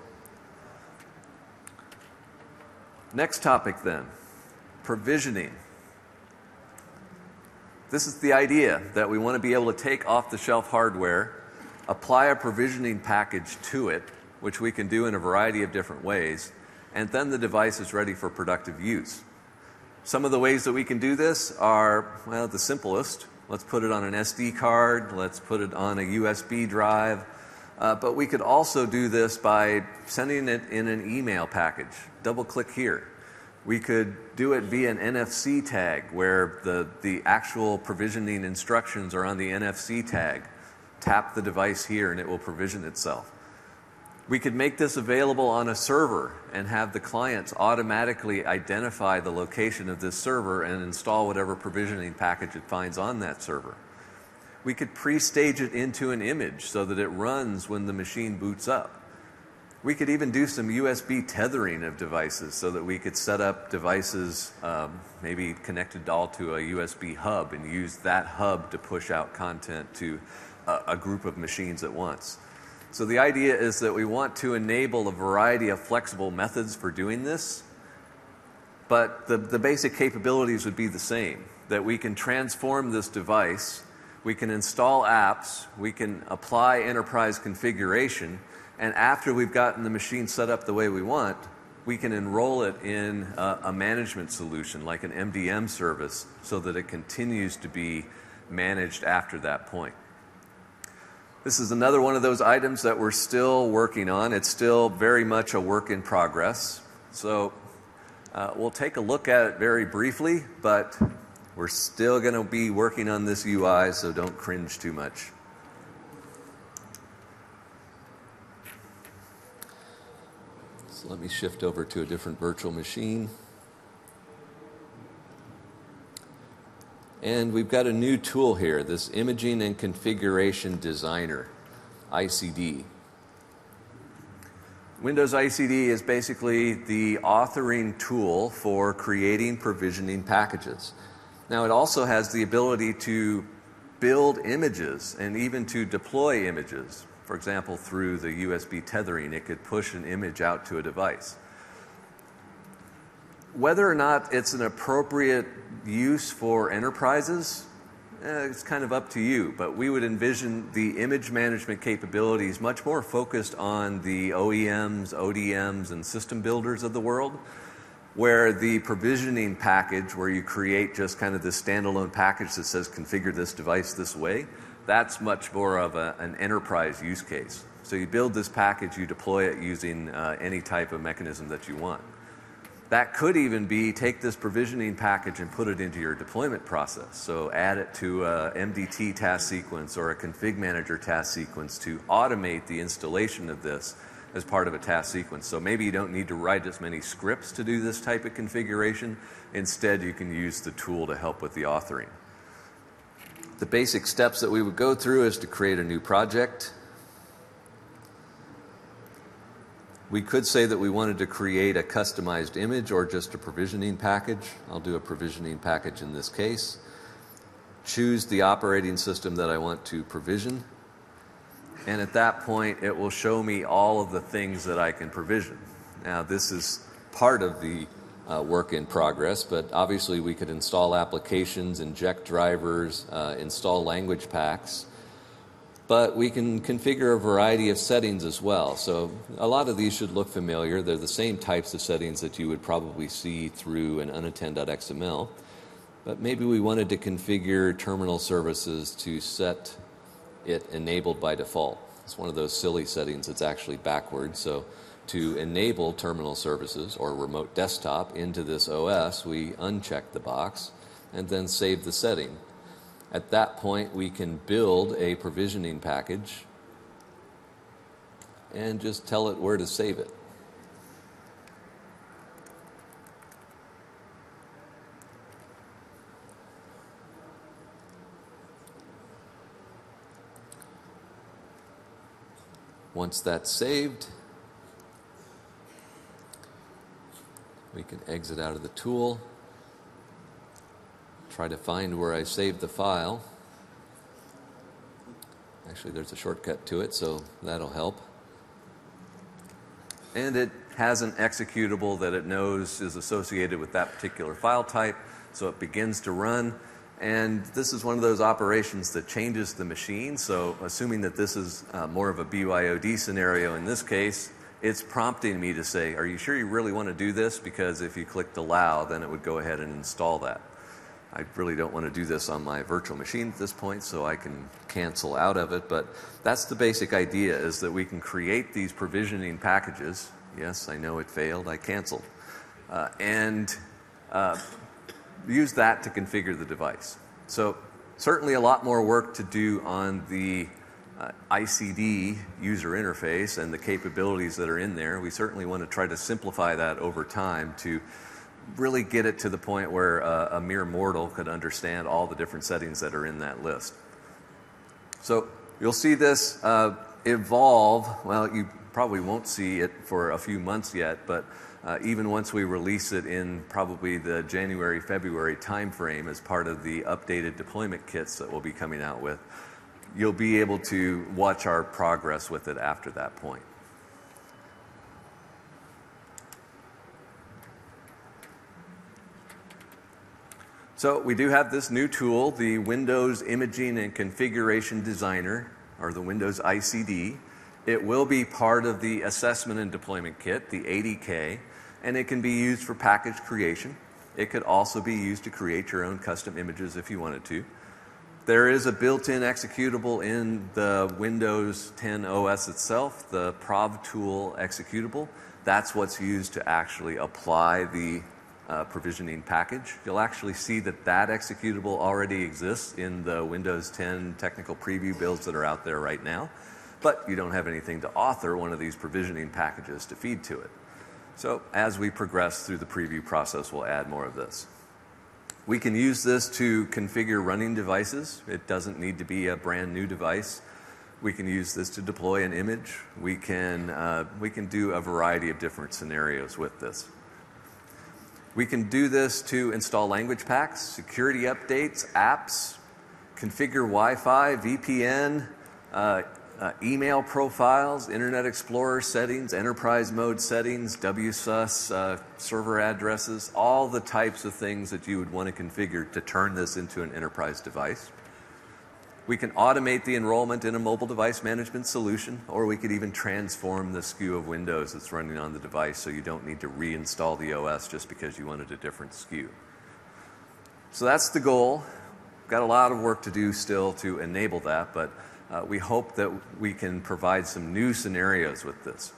Next topic then, provisioning. This is the idea that we want to be able to take off-the-shelf hardware, apply a provisioning package to it, which we can do in a variety of different ways, and then the device is ready for productive use. Some of the ways that we can do this are, well, the simplest. Let's put it on an SD card. Let's put it on a USB drive. But we could also do this by sending it in an email package. Double-click here. We could do it via an NFC tag where the actual provisioning instructions are on the NFC tag. Tap the device here and it will provision itself. We could make this available on a server and have the clients automatically identify the location of this server and install whatever provisioning package it finds on that server. We could pre-stage it into an image so that it runs when the machine boots up. We could even do some USB tethering of devices so that we could set up devices maybe connected all to a USB hub and use that hub to push out content to a group of machines at once. So the idea is that we want to enable a variety of flexible methods for doing this, but the basic capabilities would be the same, that we can transform this device, we can install apps, we can apply enterprise configuration, and after we've gotten the machine set up the way we want, we can enroll it in a management solution like an MDM service so that it continues to be managed after that point. This is another one of those items that we're still working on. It's still very much a work in progress. So we'll take a look at it very briefly, but we're still going to be working on this UI, so don't cringe too much. So let me shift over to a different virtual machine. And we've got a new tool here, this Imaging and Configuration Designer, ICD. Windows ICD is basically the authoring tool for creating provisioning packages. Now it also has the ability to build images and even to deploy images. For example, through the USB tethering, it could push an image out to a device. Whether or not it's an appropriate use for enterprises, it's kind of up to you, but we would envision the image management capabilities much more focused on the OEMs, ODMs, and system builders of the world, where the provisioning package, where you create just kind of this standalone package that says configure this device this way, that's much more of an enterprise use case. So you build this package, you deploy it using any type of mechanism that you want. That could even be take this provisioning package and put it into your deployment process. So add it to a MDT task sequence or a config manager task sequence to automate the installation of this as part of a task sequence. So maybe you don't need to write as many scripts to do this type of configuration. Instead, you can use the tool to help with the authoring. The basic steps that we would go through is to create a new project. We could say that we wanted to create a customized image or just a provisioning package. I'll do a provisioning package in this case. Choose the operating system that I want to provision. And at that point, it will show me all of the things that I can provision. Now, this is part of the work in progress, but obviously we could install applications, inject drivers, install language packs. But we can configure a variety of settings as well. So a lot of these should look familiar. They're the same types of settings that you would probably see through an unattend.xml. But maybe we wanted to configure terminal services to set it enabled by default. It's one of those silly settings that's actually backwards. So to enable terminal services or remote desktop into this OS, we uncheck the box and then save the setting. At that point, we can build a provisioning package and just tell it where to save it. Once that's saved, we can exit out of the tool. Try to find where I saved the file. Actually, there's a shortcut to it, so that'll help. And it has an executable that it knows is associated with that particular file type, so it begins to run. And this is one of those operations that changes the machine. So assuming that this is more of a BYOD scenario in this case, it's prompting me to say, are you sure you really want to do this? Because if you clicked allow, then it would go ahead and install that. I really don't want to do this on my virtual machine at this point, so I can cancel out of it. But that's the basic idea, is that we can create these provisioning packages. Yes, I know it failed. I canceled. And use that to configure the device. So certainly a lot more work to do on the ICD user interface and the capabilities that are in there. We certainly want to try to simplify that over time to really get it to the point where a mere mortal could understand all the different settings that are in that list. So you'll see this evolve. Well, you probably won't see it for a few months yet, but even once we release it in probably the January, February timeframe as part of the updated deployment kits that we'll be coming out with, you'll be able to watch our progress with it after that point. So we do have this new tool, the Windows Imaging and Configuration Designer, or the Windows ICD. It will be part of the Assessment and Deployment Kit, the ADK, and it can be used for package creation. It could also be used to create your own custom images if you wanted to. There is a built-in executable in the Windows 10 OS itself, the ProvTool executable. That's what's used to actually apply the provisioning package. You'll actually see that that executable already exists in the Windows 10 technical preview builds that are out there right now, but you don't have anything to author one of these provisioning packages to feed to it. So as we progress through the preview process, we'll add more of this. We can use this to configure running devices. It doesn't need to be a brand new device. We can use this to deploy an image. We can do a variety of different scenarios with this. We can do this to install language packs, security updates, apps, configure Wi-Fi, VPN, email profiles, Internet Explorer settings, enterprise mode settings, WSUS, server addresses, all the types of things that you would want to configure to turn this into an enterprise device. We can automate the enrollment in a mobile device management solution, or we could even transform the SKU of Windows that's running on the device so you don't need to reinstall the OS just because you wanted a different SKU. So that's the goal. Got a lot of work to do still to enable that, but we hope that we can provide some new scenarios with this.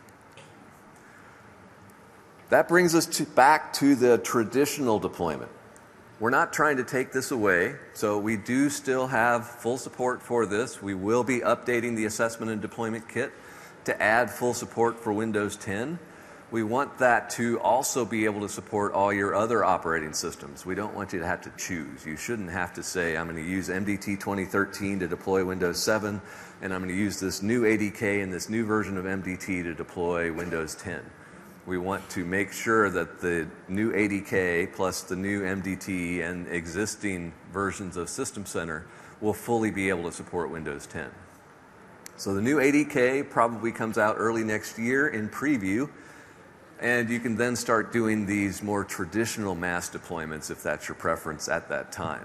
That brings us back to the traditional deployment. We're not trying to take this away, so we do still have full support for this. We will be updating the Assessment and Deployment Kit to add full support for Windows 10. We want that to also be able to support all your other operating systems. We don't want you to have to choose. You shouldn't have to say, I'm going to use MDT 2013 to deploy Windows 7, and I'm going to use this new ADK and this new version of MDT to deploy Windows 10. We want to make sure that the new ADK plus the new MDT and existing versions of System Center will fully be able to support Windows 10. So the new ADK probably comes out early next year in preview, and you can then start doing these more traditional mass deployments if that's your preference at that time.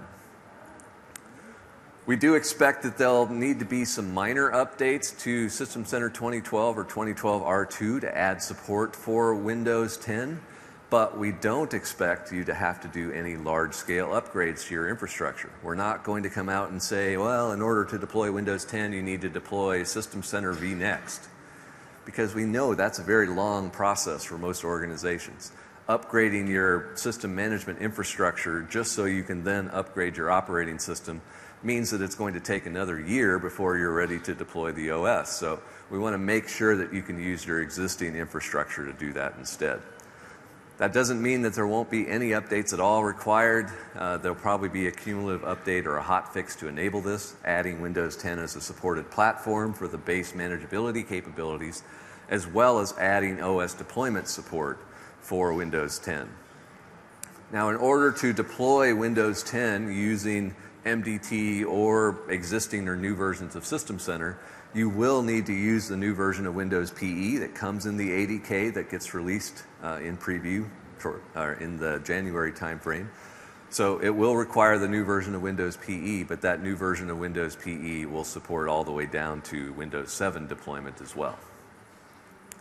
We do expect that there'll need to be some minor updates to System Center 2012 or 2012 R2 to add support for Windows 10, but we don't expect you to have to do any large-scale upgrades to your infrastructure. We're not going to come out and say, well, in order to deploy Windows 10, you need to deploy System Center vNext, because we know that's a very long process for most organizations. Upgrading your system management infrastructure just so you can then upgrade your operating system means that it's going to take another year before you're ready to deploy the OS. So we want to make sure that you can use your existing infrastructure to do that instead. That doesn't mean that there won't be any updates at all required. There'll probably be a cumulative update or a hot fix to enable this, adding Windows 10 as a supported platform for the base manageability capabilities, as well as adding OS deployment support for Windows 10. Now, in order to deploy Windows 10 using MDT or existing or new versions of System Center, you will need to use the new version of Windows PE that comes in the ADK that gets released in preview in the January timeframe. So it will require the new version of Windows PE, but that new version of Windows PE will support all the way down to Windows 7 deployment as well.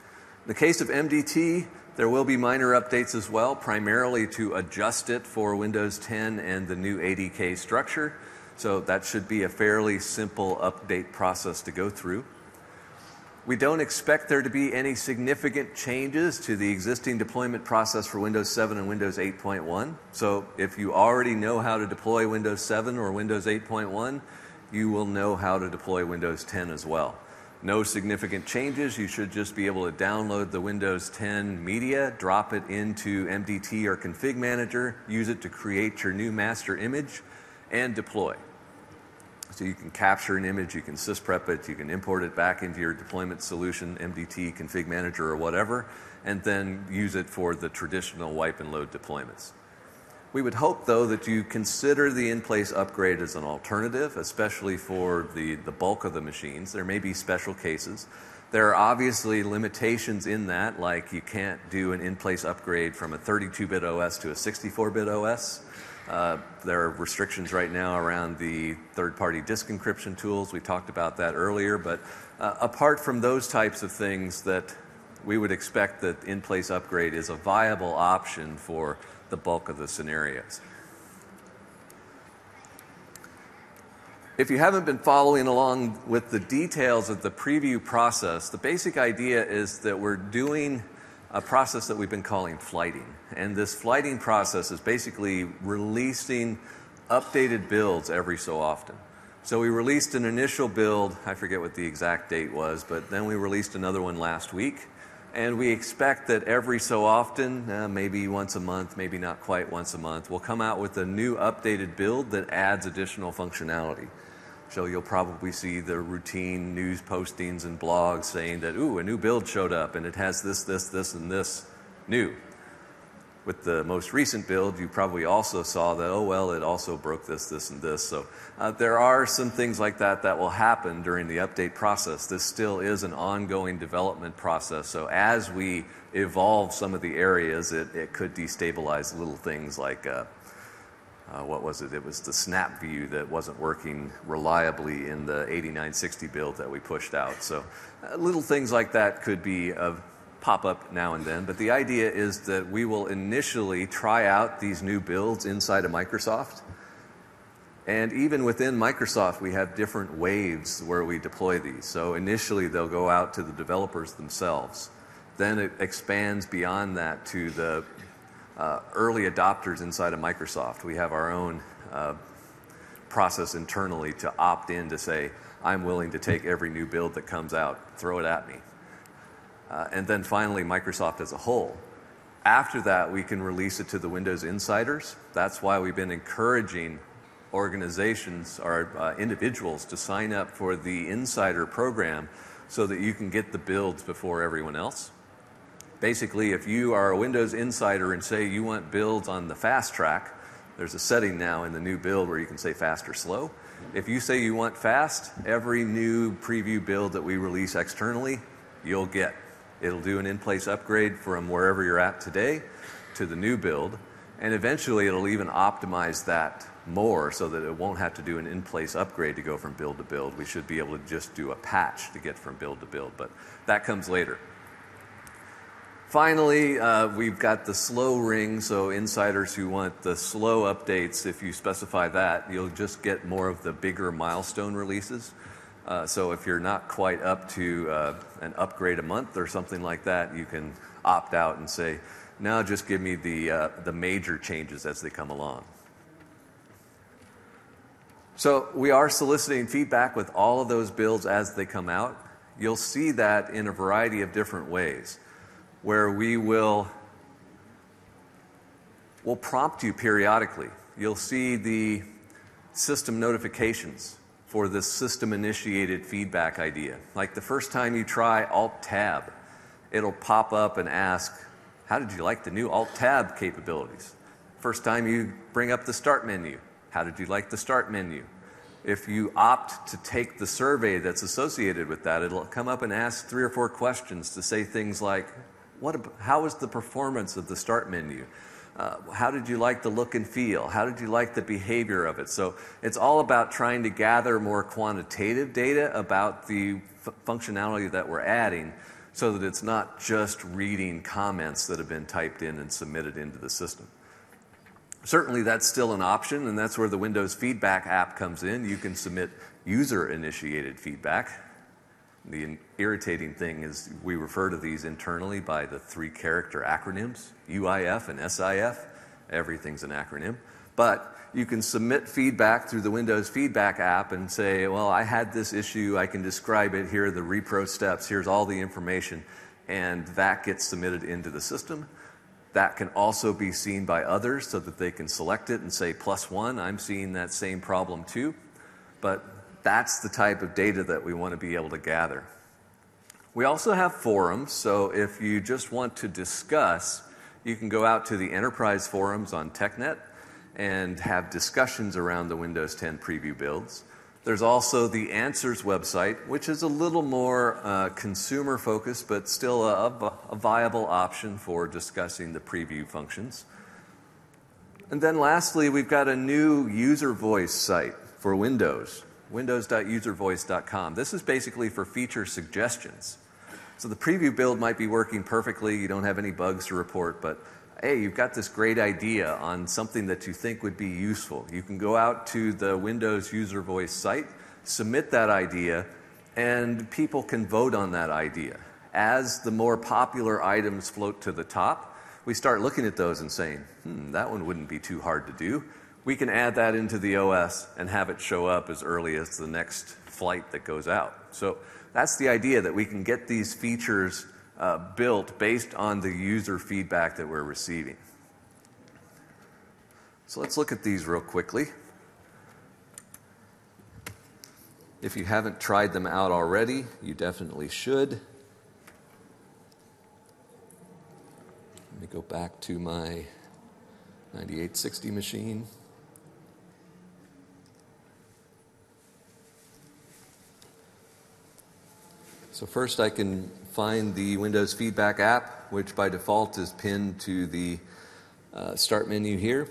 In the case of MDT, there will be minor updates as well, primarily to adjust it for Windows 10 and the new ADK structure. So that should be a fairly simple update process to go through. We don't expect there to be any significant changes to the existing deployment process for Windows 7 and Windows 8.1. So if you already know how to deploy Windows 7 or Windows 8.1, you will know how to deploy Windows 10 as well. No significant changes. You should just be able to download the Windows 10 media, drop it into MDT or Config Manager, use it to create your new master image, and deploy. So you can capture an image, you can sysprep it, you can import it back into your deployment solution, MDT, Config Manager, or whatever, and then use it for the traditional wipe and load deployments. We would hope, though, that you consider the in-place upgrade as an alternative, especially for the bulk of the machines. There may be special cases. There are obviously limitations in that, like you can't do an in-place upgrade from a 32-bit OS to a 64-bit OS. There are restrictions right now around the third-party disk encryption tools. We talked about that earlier, but apart from those types of things, that we would expect that in-place upgrade is a viable option for the bulk of the scenarios. If you haven't been following along with the details of the preview process, the basic idea is that we're doing a process that we've been calling flighting. And this flighting process is basically releasing updated builds every so often. So we released an initial build, I forget what the exact date was, but then we released another one last week. And we expect that every so often, maybe once a month, maybe not quite once a month, we'll come out with a new updated build that adds additional functionality. So you'll probably see the routine news postings and blogs saying that, ooh, a new build showed up and it has this, this, this, and this new. With the most recent build, you probably also saw that, oh, well, it also broke this, this, and this. So there are some things like that that will happen during the update process. This still is an ongoing development process. So as we evolve some of the areas, it could destabilize little things like, what was it? It was the snap view that wasn't working reliably in the 8960 build that we pushed out. So little things like that could be pop up now and then, but the idea is that we will initially try out these new builds inside of Microsoft. And even within Microsoft, we have different waves where we deploy these. So initially, they'll go out to the developers themselves. Then it expands beyond that to the early adopters inside of Microsoft. We have our own process internally to opt in to say, I'm willing to take every new build that comes out, throw it at me. And then finally, Microsoft as a whole. After that, we can release it to the Windows insiders. That's why we've been encouraging organizations or individuals to sign up for the insider program so that you can get the builds before everyone else. Basically, if you are a Windows insider and say you want builds on the fast track, there's a setting now in the new build where you can say fast or slow. If you say you want fast, every new preview build that we release externally, you'll get. It'll do an in-place upgrade from wherever you're at today to the new build, and eventually it'll even optimize that more so that it won't have to do an in-place upgrade to go from build to build. We should be able to just do a patch to get from build to build, but that comes later. Finally, we've got the slow ring, so insiders who want the slow updates, if you specify that, you'll just get more of the bigger milestone releases. So if you're not quite up to an upgrade a month or something like that, you can opt out and say, no, just give me the major changes as they come along. So we are soliciting feedback with all of those builds as they come out. You'll see that in a variety of different ways, where we'll prompt you periodically. You'll see the system notifications for this system-initiated feedback idea. Like the first time you try Alt-Tab, it'll pop up and ask, how did you like the new Alt-Tab capabilities? First time you bring up the Start menu, how did you like the Start menu? If you opt to take the survey that's associated with that, it'll come up and ask 3 or 4 questions to say things like, how was the performance of the Start menu? How did you like the look and feel? How did you like the behavior of it? So it's all about trying to gather more quantitative data about the functionality that we're adding so that it's not just reading comments that have been typed in and submitted into the system. Certainly that's still an option, and that's where the Windows Feedback app comes in. You can submit user-initiated feedback. The irritating thing is we refer to these internally by the 3-character acronyms, UIF and SIF. Everything's an acronym. But you can submit feedback through the Windows Feedback app and say, well, I had this issue, I can describe it, here are the repro steps, here's all the information, and that gets submitted into the system. That can also be seen by others so that they can select it and say, +1, I'm seeing that same problem too. But that's the type of data that we want to be able to gather. We also have forums, so if you just want to discuss, you can go out to the enterprise forums on TechNet and have discussions around the Windows 10 preview builds. There's also the Answers website, which is a little more consumer-focused, but still a viable option for discussing the preview functions. And then lastly, we've got a new user voice site for Windows, windows.uservoice.com. This is basically for feature suggestions. So the preview build might be working perfectly, you don't have any bugs to report, but hey, you've got this great idea on something that you think would be useful. You can go out to the Windows User Voice site, submit that idea, and people can vote on that idea. As the more popular items float to the top, we start looking at those and saying, that one wouldn't be too hard to do. We can add that into the OS and have it show up as early as the next flight that goes out. So that's the idea, that we can get these features built based on the user feedback that we're receiving. So let's look at these real quickly. If you haven't tried them out already, you definitely should. Let me go back to my 9860 machine. So first I can find the Windows Feedback app, which by default is pinned to the Start menu here.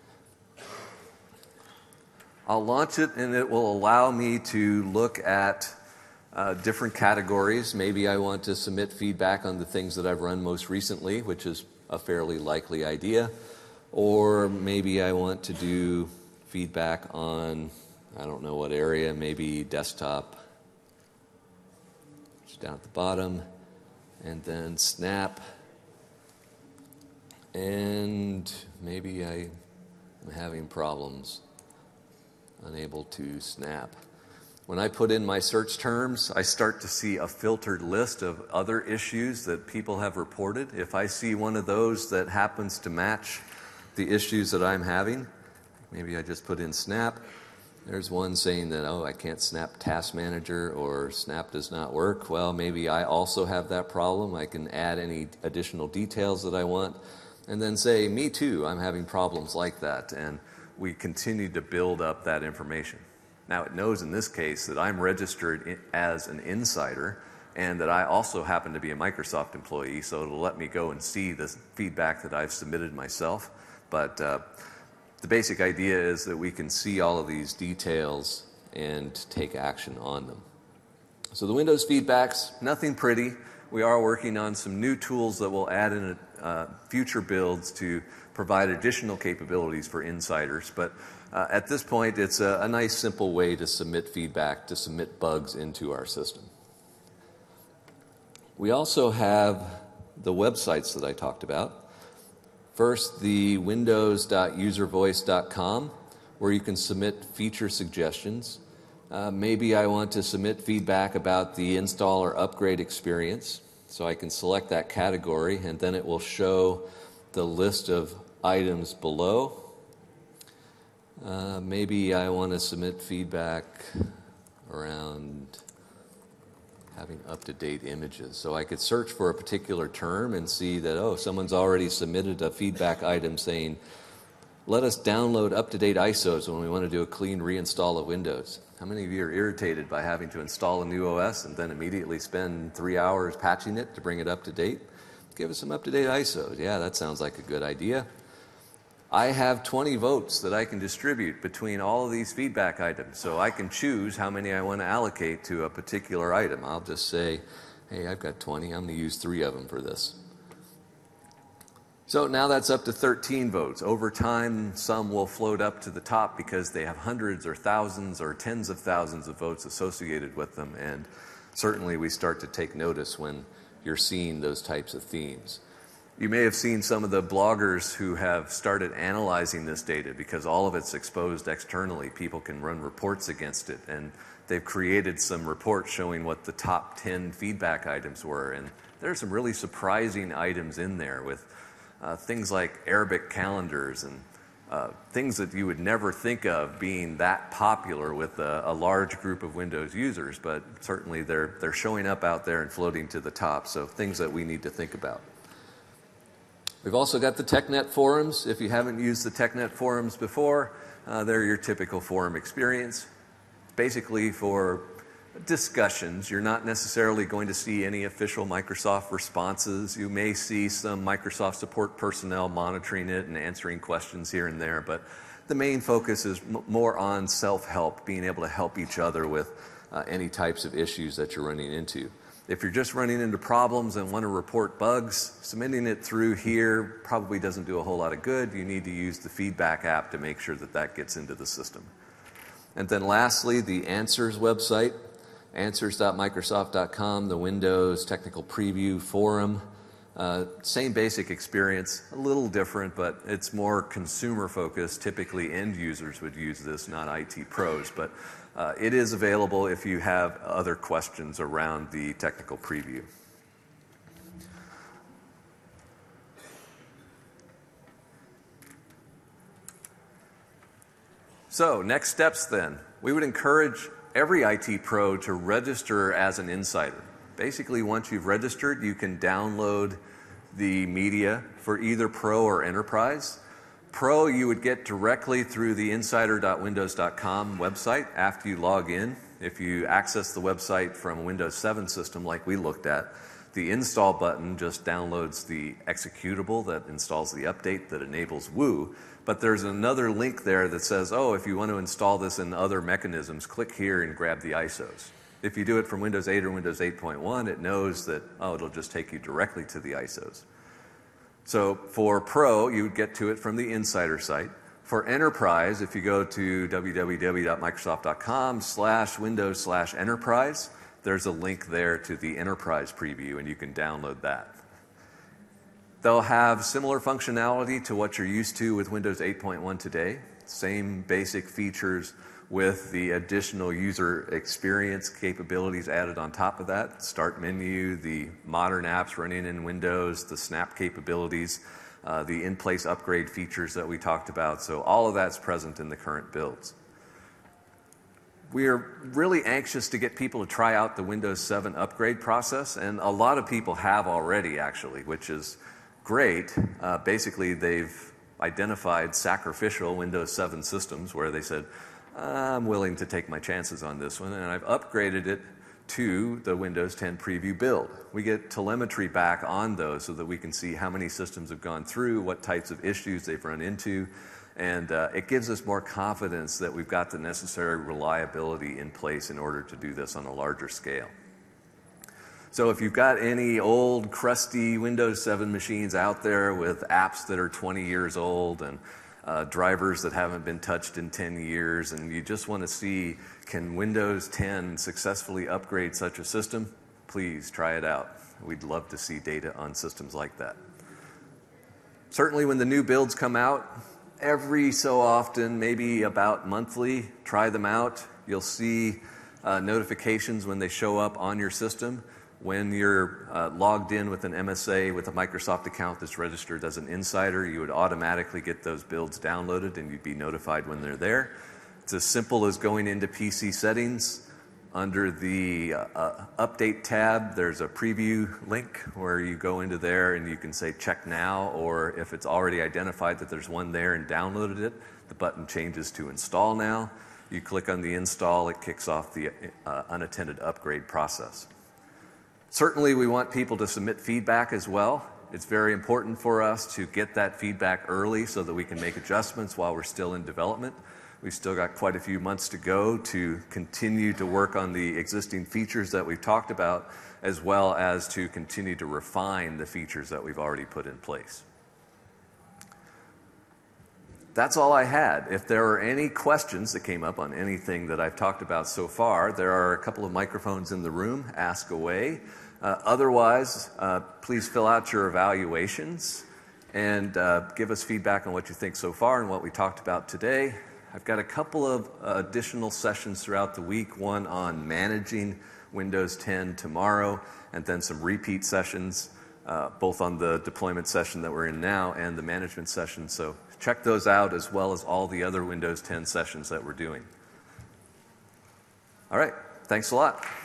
I'll launch it and it will allow me to look at different categories. Maybe I want to submit feedback on the things that I've run most recently, which is a fairly likely idea. Or maybe I want to do feedback on, I don't know what area, maybe desktop, down at the bottom, and then snap, and maybe I am having problems, unable to snap. When I put in my search terms, I start to see a filtered list of other issues that people have reported. If I see one of those that happens to match the issues that I'm having, maybe I just put in snap. There's one saying that, I can't snap Task Manager, or snap does not work. Well, maybe I also have that problem. I can add any additional details that I want and then say, me too, I'm having problems like that. And we continue to build up that information. Now, it knows in this case that I'm registered as an insider and that I also happen to be a Microsoft employee, so it'll let me go and see the feedback that I've submitted myself. But the basic idea is that we can see all of these details and take action on them. So the Windows feedback's nothing pretty. We are working on some new tools that will add in future builds to provide additional capabilities for insiders. But at this point, it's a nice, simple way to submit feedback, to submit bugs into our system. We also have the websites that I talked about. First, the windows.uservoice.com, where you can submit feature suggestions. Maybe I want to submit feedback about the install or upgrade experience, so I can select that category, and then it will show the list of items below. Maybe I want to submit feedback around having up-to-date images. So I could search for a particular term and see that, someone's already submitted a feedback item saying, let us download up-to-date ISOs when we want to do a clean reinstall of Windows. How many of you are irritated by having to install a new OS and then immediately spend 3 hours patching it to bring it up to date? Give us some up-to-date ISOs. Yeah, that sounds like a good idea. I have 20 votes that I can distribute between all of these feedback items, so I can choose how many I want to allocate to a particular item. I'll just say hey, I've got 20, I'm going to use 3 of them for this. So now that's up to 13 votes. Over time, some will float up to the top because they have hundreds or thousands or tens of thousands of votes associated with them. And certainly we start to take notice when you're seeing those types of themes. You may have seen some of the bloggers who have started analyzing this data because all of it's exposed externally. People can run reports against it. And they've created some reports showing what the top 10 feedback items were. And there are some really surprising items in there with things like Arabic calendars and things that you would never think of being that popular with a large group of Windows users, but certainly they're showing up out there and floating to the top, so things that we need to think about. We've also got the TechNet forums. If you haven't used the TechNet forums before, they're your typical forum experience. Basically for discussions. You're not necessarily going to see any official Microsoft responses. You may see some Microsoft support personnel monitoring it and answering questions here and there, but the main focus is more on self-help, being able to help each other with any types of issues that you're running into. If you're just running into problems and want to report bugs, submitting it through here probably doesn't do a whole lot of good. You need to use the feedback app to make sure that that gets into the system. And then lastly, the Answers website. Answers.Microsoft.com, the Windows Technical Preview Forum. Same basic experience, a little different, but it's more consumer focused. Typically end users would use this, not IT pros, but it is available if you have other questions around the technical preview. So next steps then. We would encourage every IT pro to register as an insider. Basically, once you've registered, you can download the media for either Pro or Enterprise. Pro, you would get directly through the insider.windows.com website after you log in. If you access the website from a Windows 7 system like we looked at, the install button just downloads the executable that installs the update that enables Woo. But there's another link there that says, oh, if you want to install this in other mechanisms, click here and grab the ISOs. If you do it from Windows 8 or Windows 8.1, it knows that, oh, it'll just take you directly to the ISOs. So for Pro, you would get to it from the Insider site. For Enterprise, if you go to www.microsoft.com/windows/enterprise, there's a link there to the Enterprise preview, and you can download that. They'll have similar functionality to what you're used to with Windows 8.1 today. Same basic features with the additional user experience capabilities added on top of that. Start menu, the modern apps running in Windows, the snap capabilities, the in-place upgrade features that we talked about. So all of that's present in the current builds. We are really anxious to get people to try out the Windows 7 upgrade process, and a lot of people have already actually, which is great. Basically, they've identified sacrificial Windows 7 systems where they said, I'm willing to take my chances on this one, and I've upgraded it to the Windows 10 preview build. We get telemetry back on those so that we can see how many systems have gone through, what types of issues they've run into, and it gives us more confidence that we've got the necessary reliability in place in order to do this on a larger scale. So if you've got any old, crusty Windows 7 machines out there with apps that are 20 years old and drivers that haven't been touched in 10 years, and you just want to see, can Windows 10 successfully upgrade such a system? Please try it out. We'd love to see data on systems like that. Certainly when the new builds come out, every so often, maybe about monthly, try them out. You'll see notifications when they show up on your system. When you're logged in with an MSA with a Microsoft account that's registered as an insider, you would automatically get those builds downloaded and you'd be notified when they're there. It's as simple as going into PC settings. Under the update tab, there's a preview link where you go into there and you can say check now, or if it's already identified that there's one there and downloaded it, the button changes to install now. You click on the install, it kicks off the unattended upgrade process. Certainly, we want people to submit feedback as well. It's very important for us to get that feedback early so that we can make adjustments while we're still in development. We've still got quite a few months to go to continue to work on the existing features that we've talked about, as well as to continue to refine the features that we've already put in place. That's all I had. If there are any questions that came up on anything that I've talked about so far, there are a couple of microphones in the room. Ask away. Otherwise, please fill out your evaluations and give us feedback on what you think so far and what we talked about today. I've got a couple of additional sessions throughout the week, one on managing Windows 10 tomorrow, and then some repeat sessions, both on the deployment session that we're in now and the management session. So check those out, as well as all the other Windows 10 sessions that we're doing. All right, thanks a lot.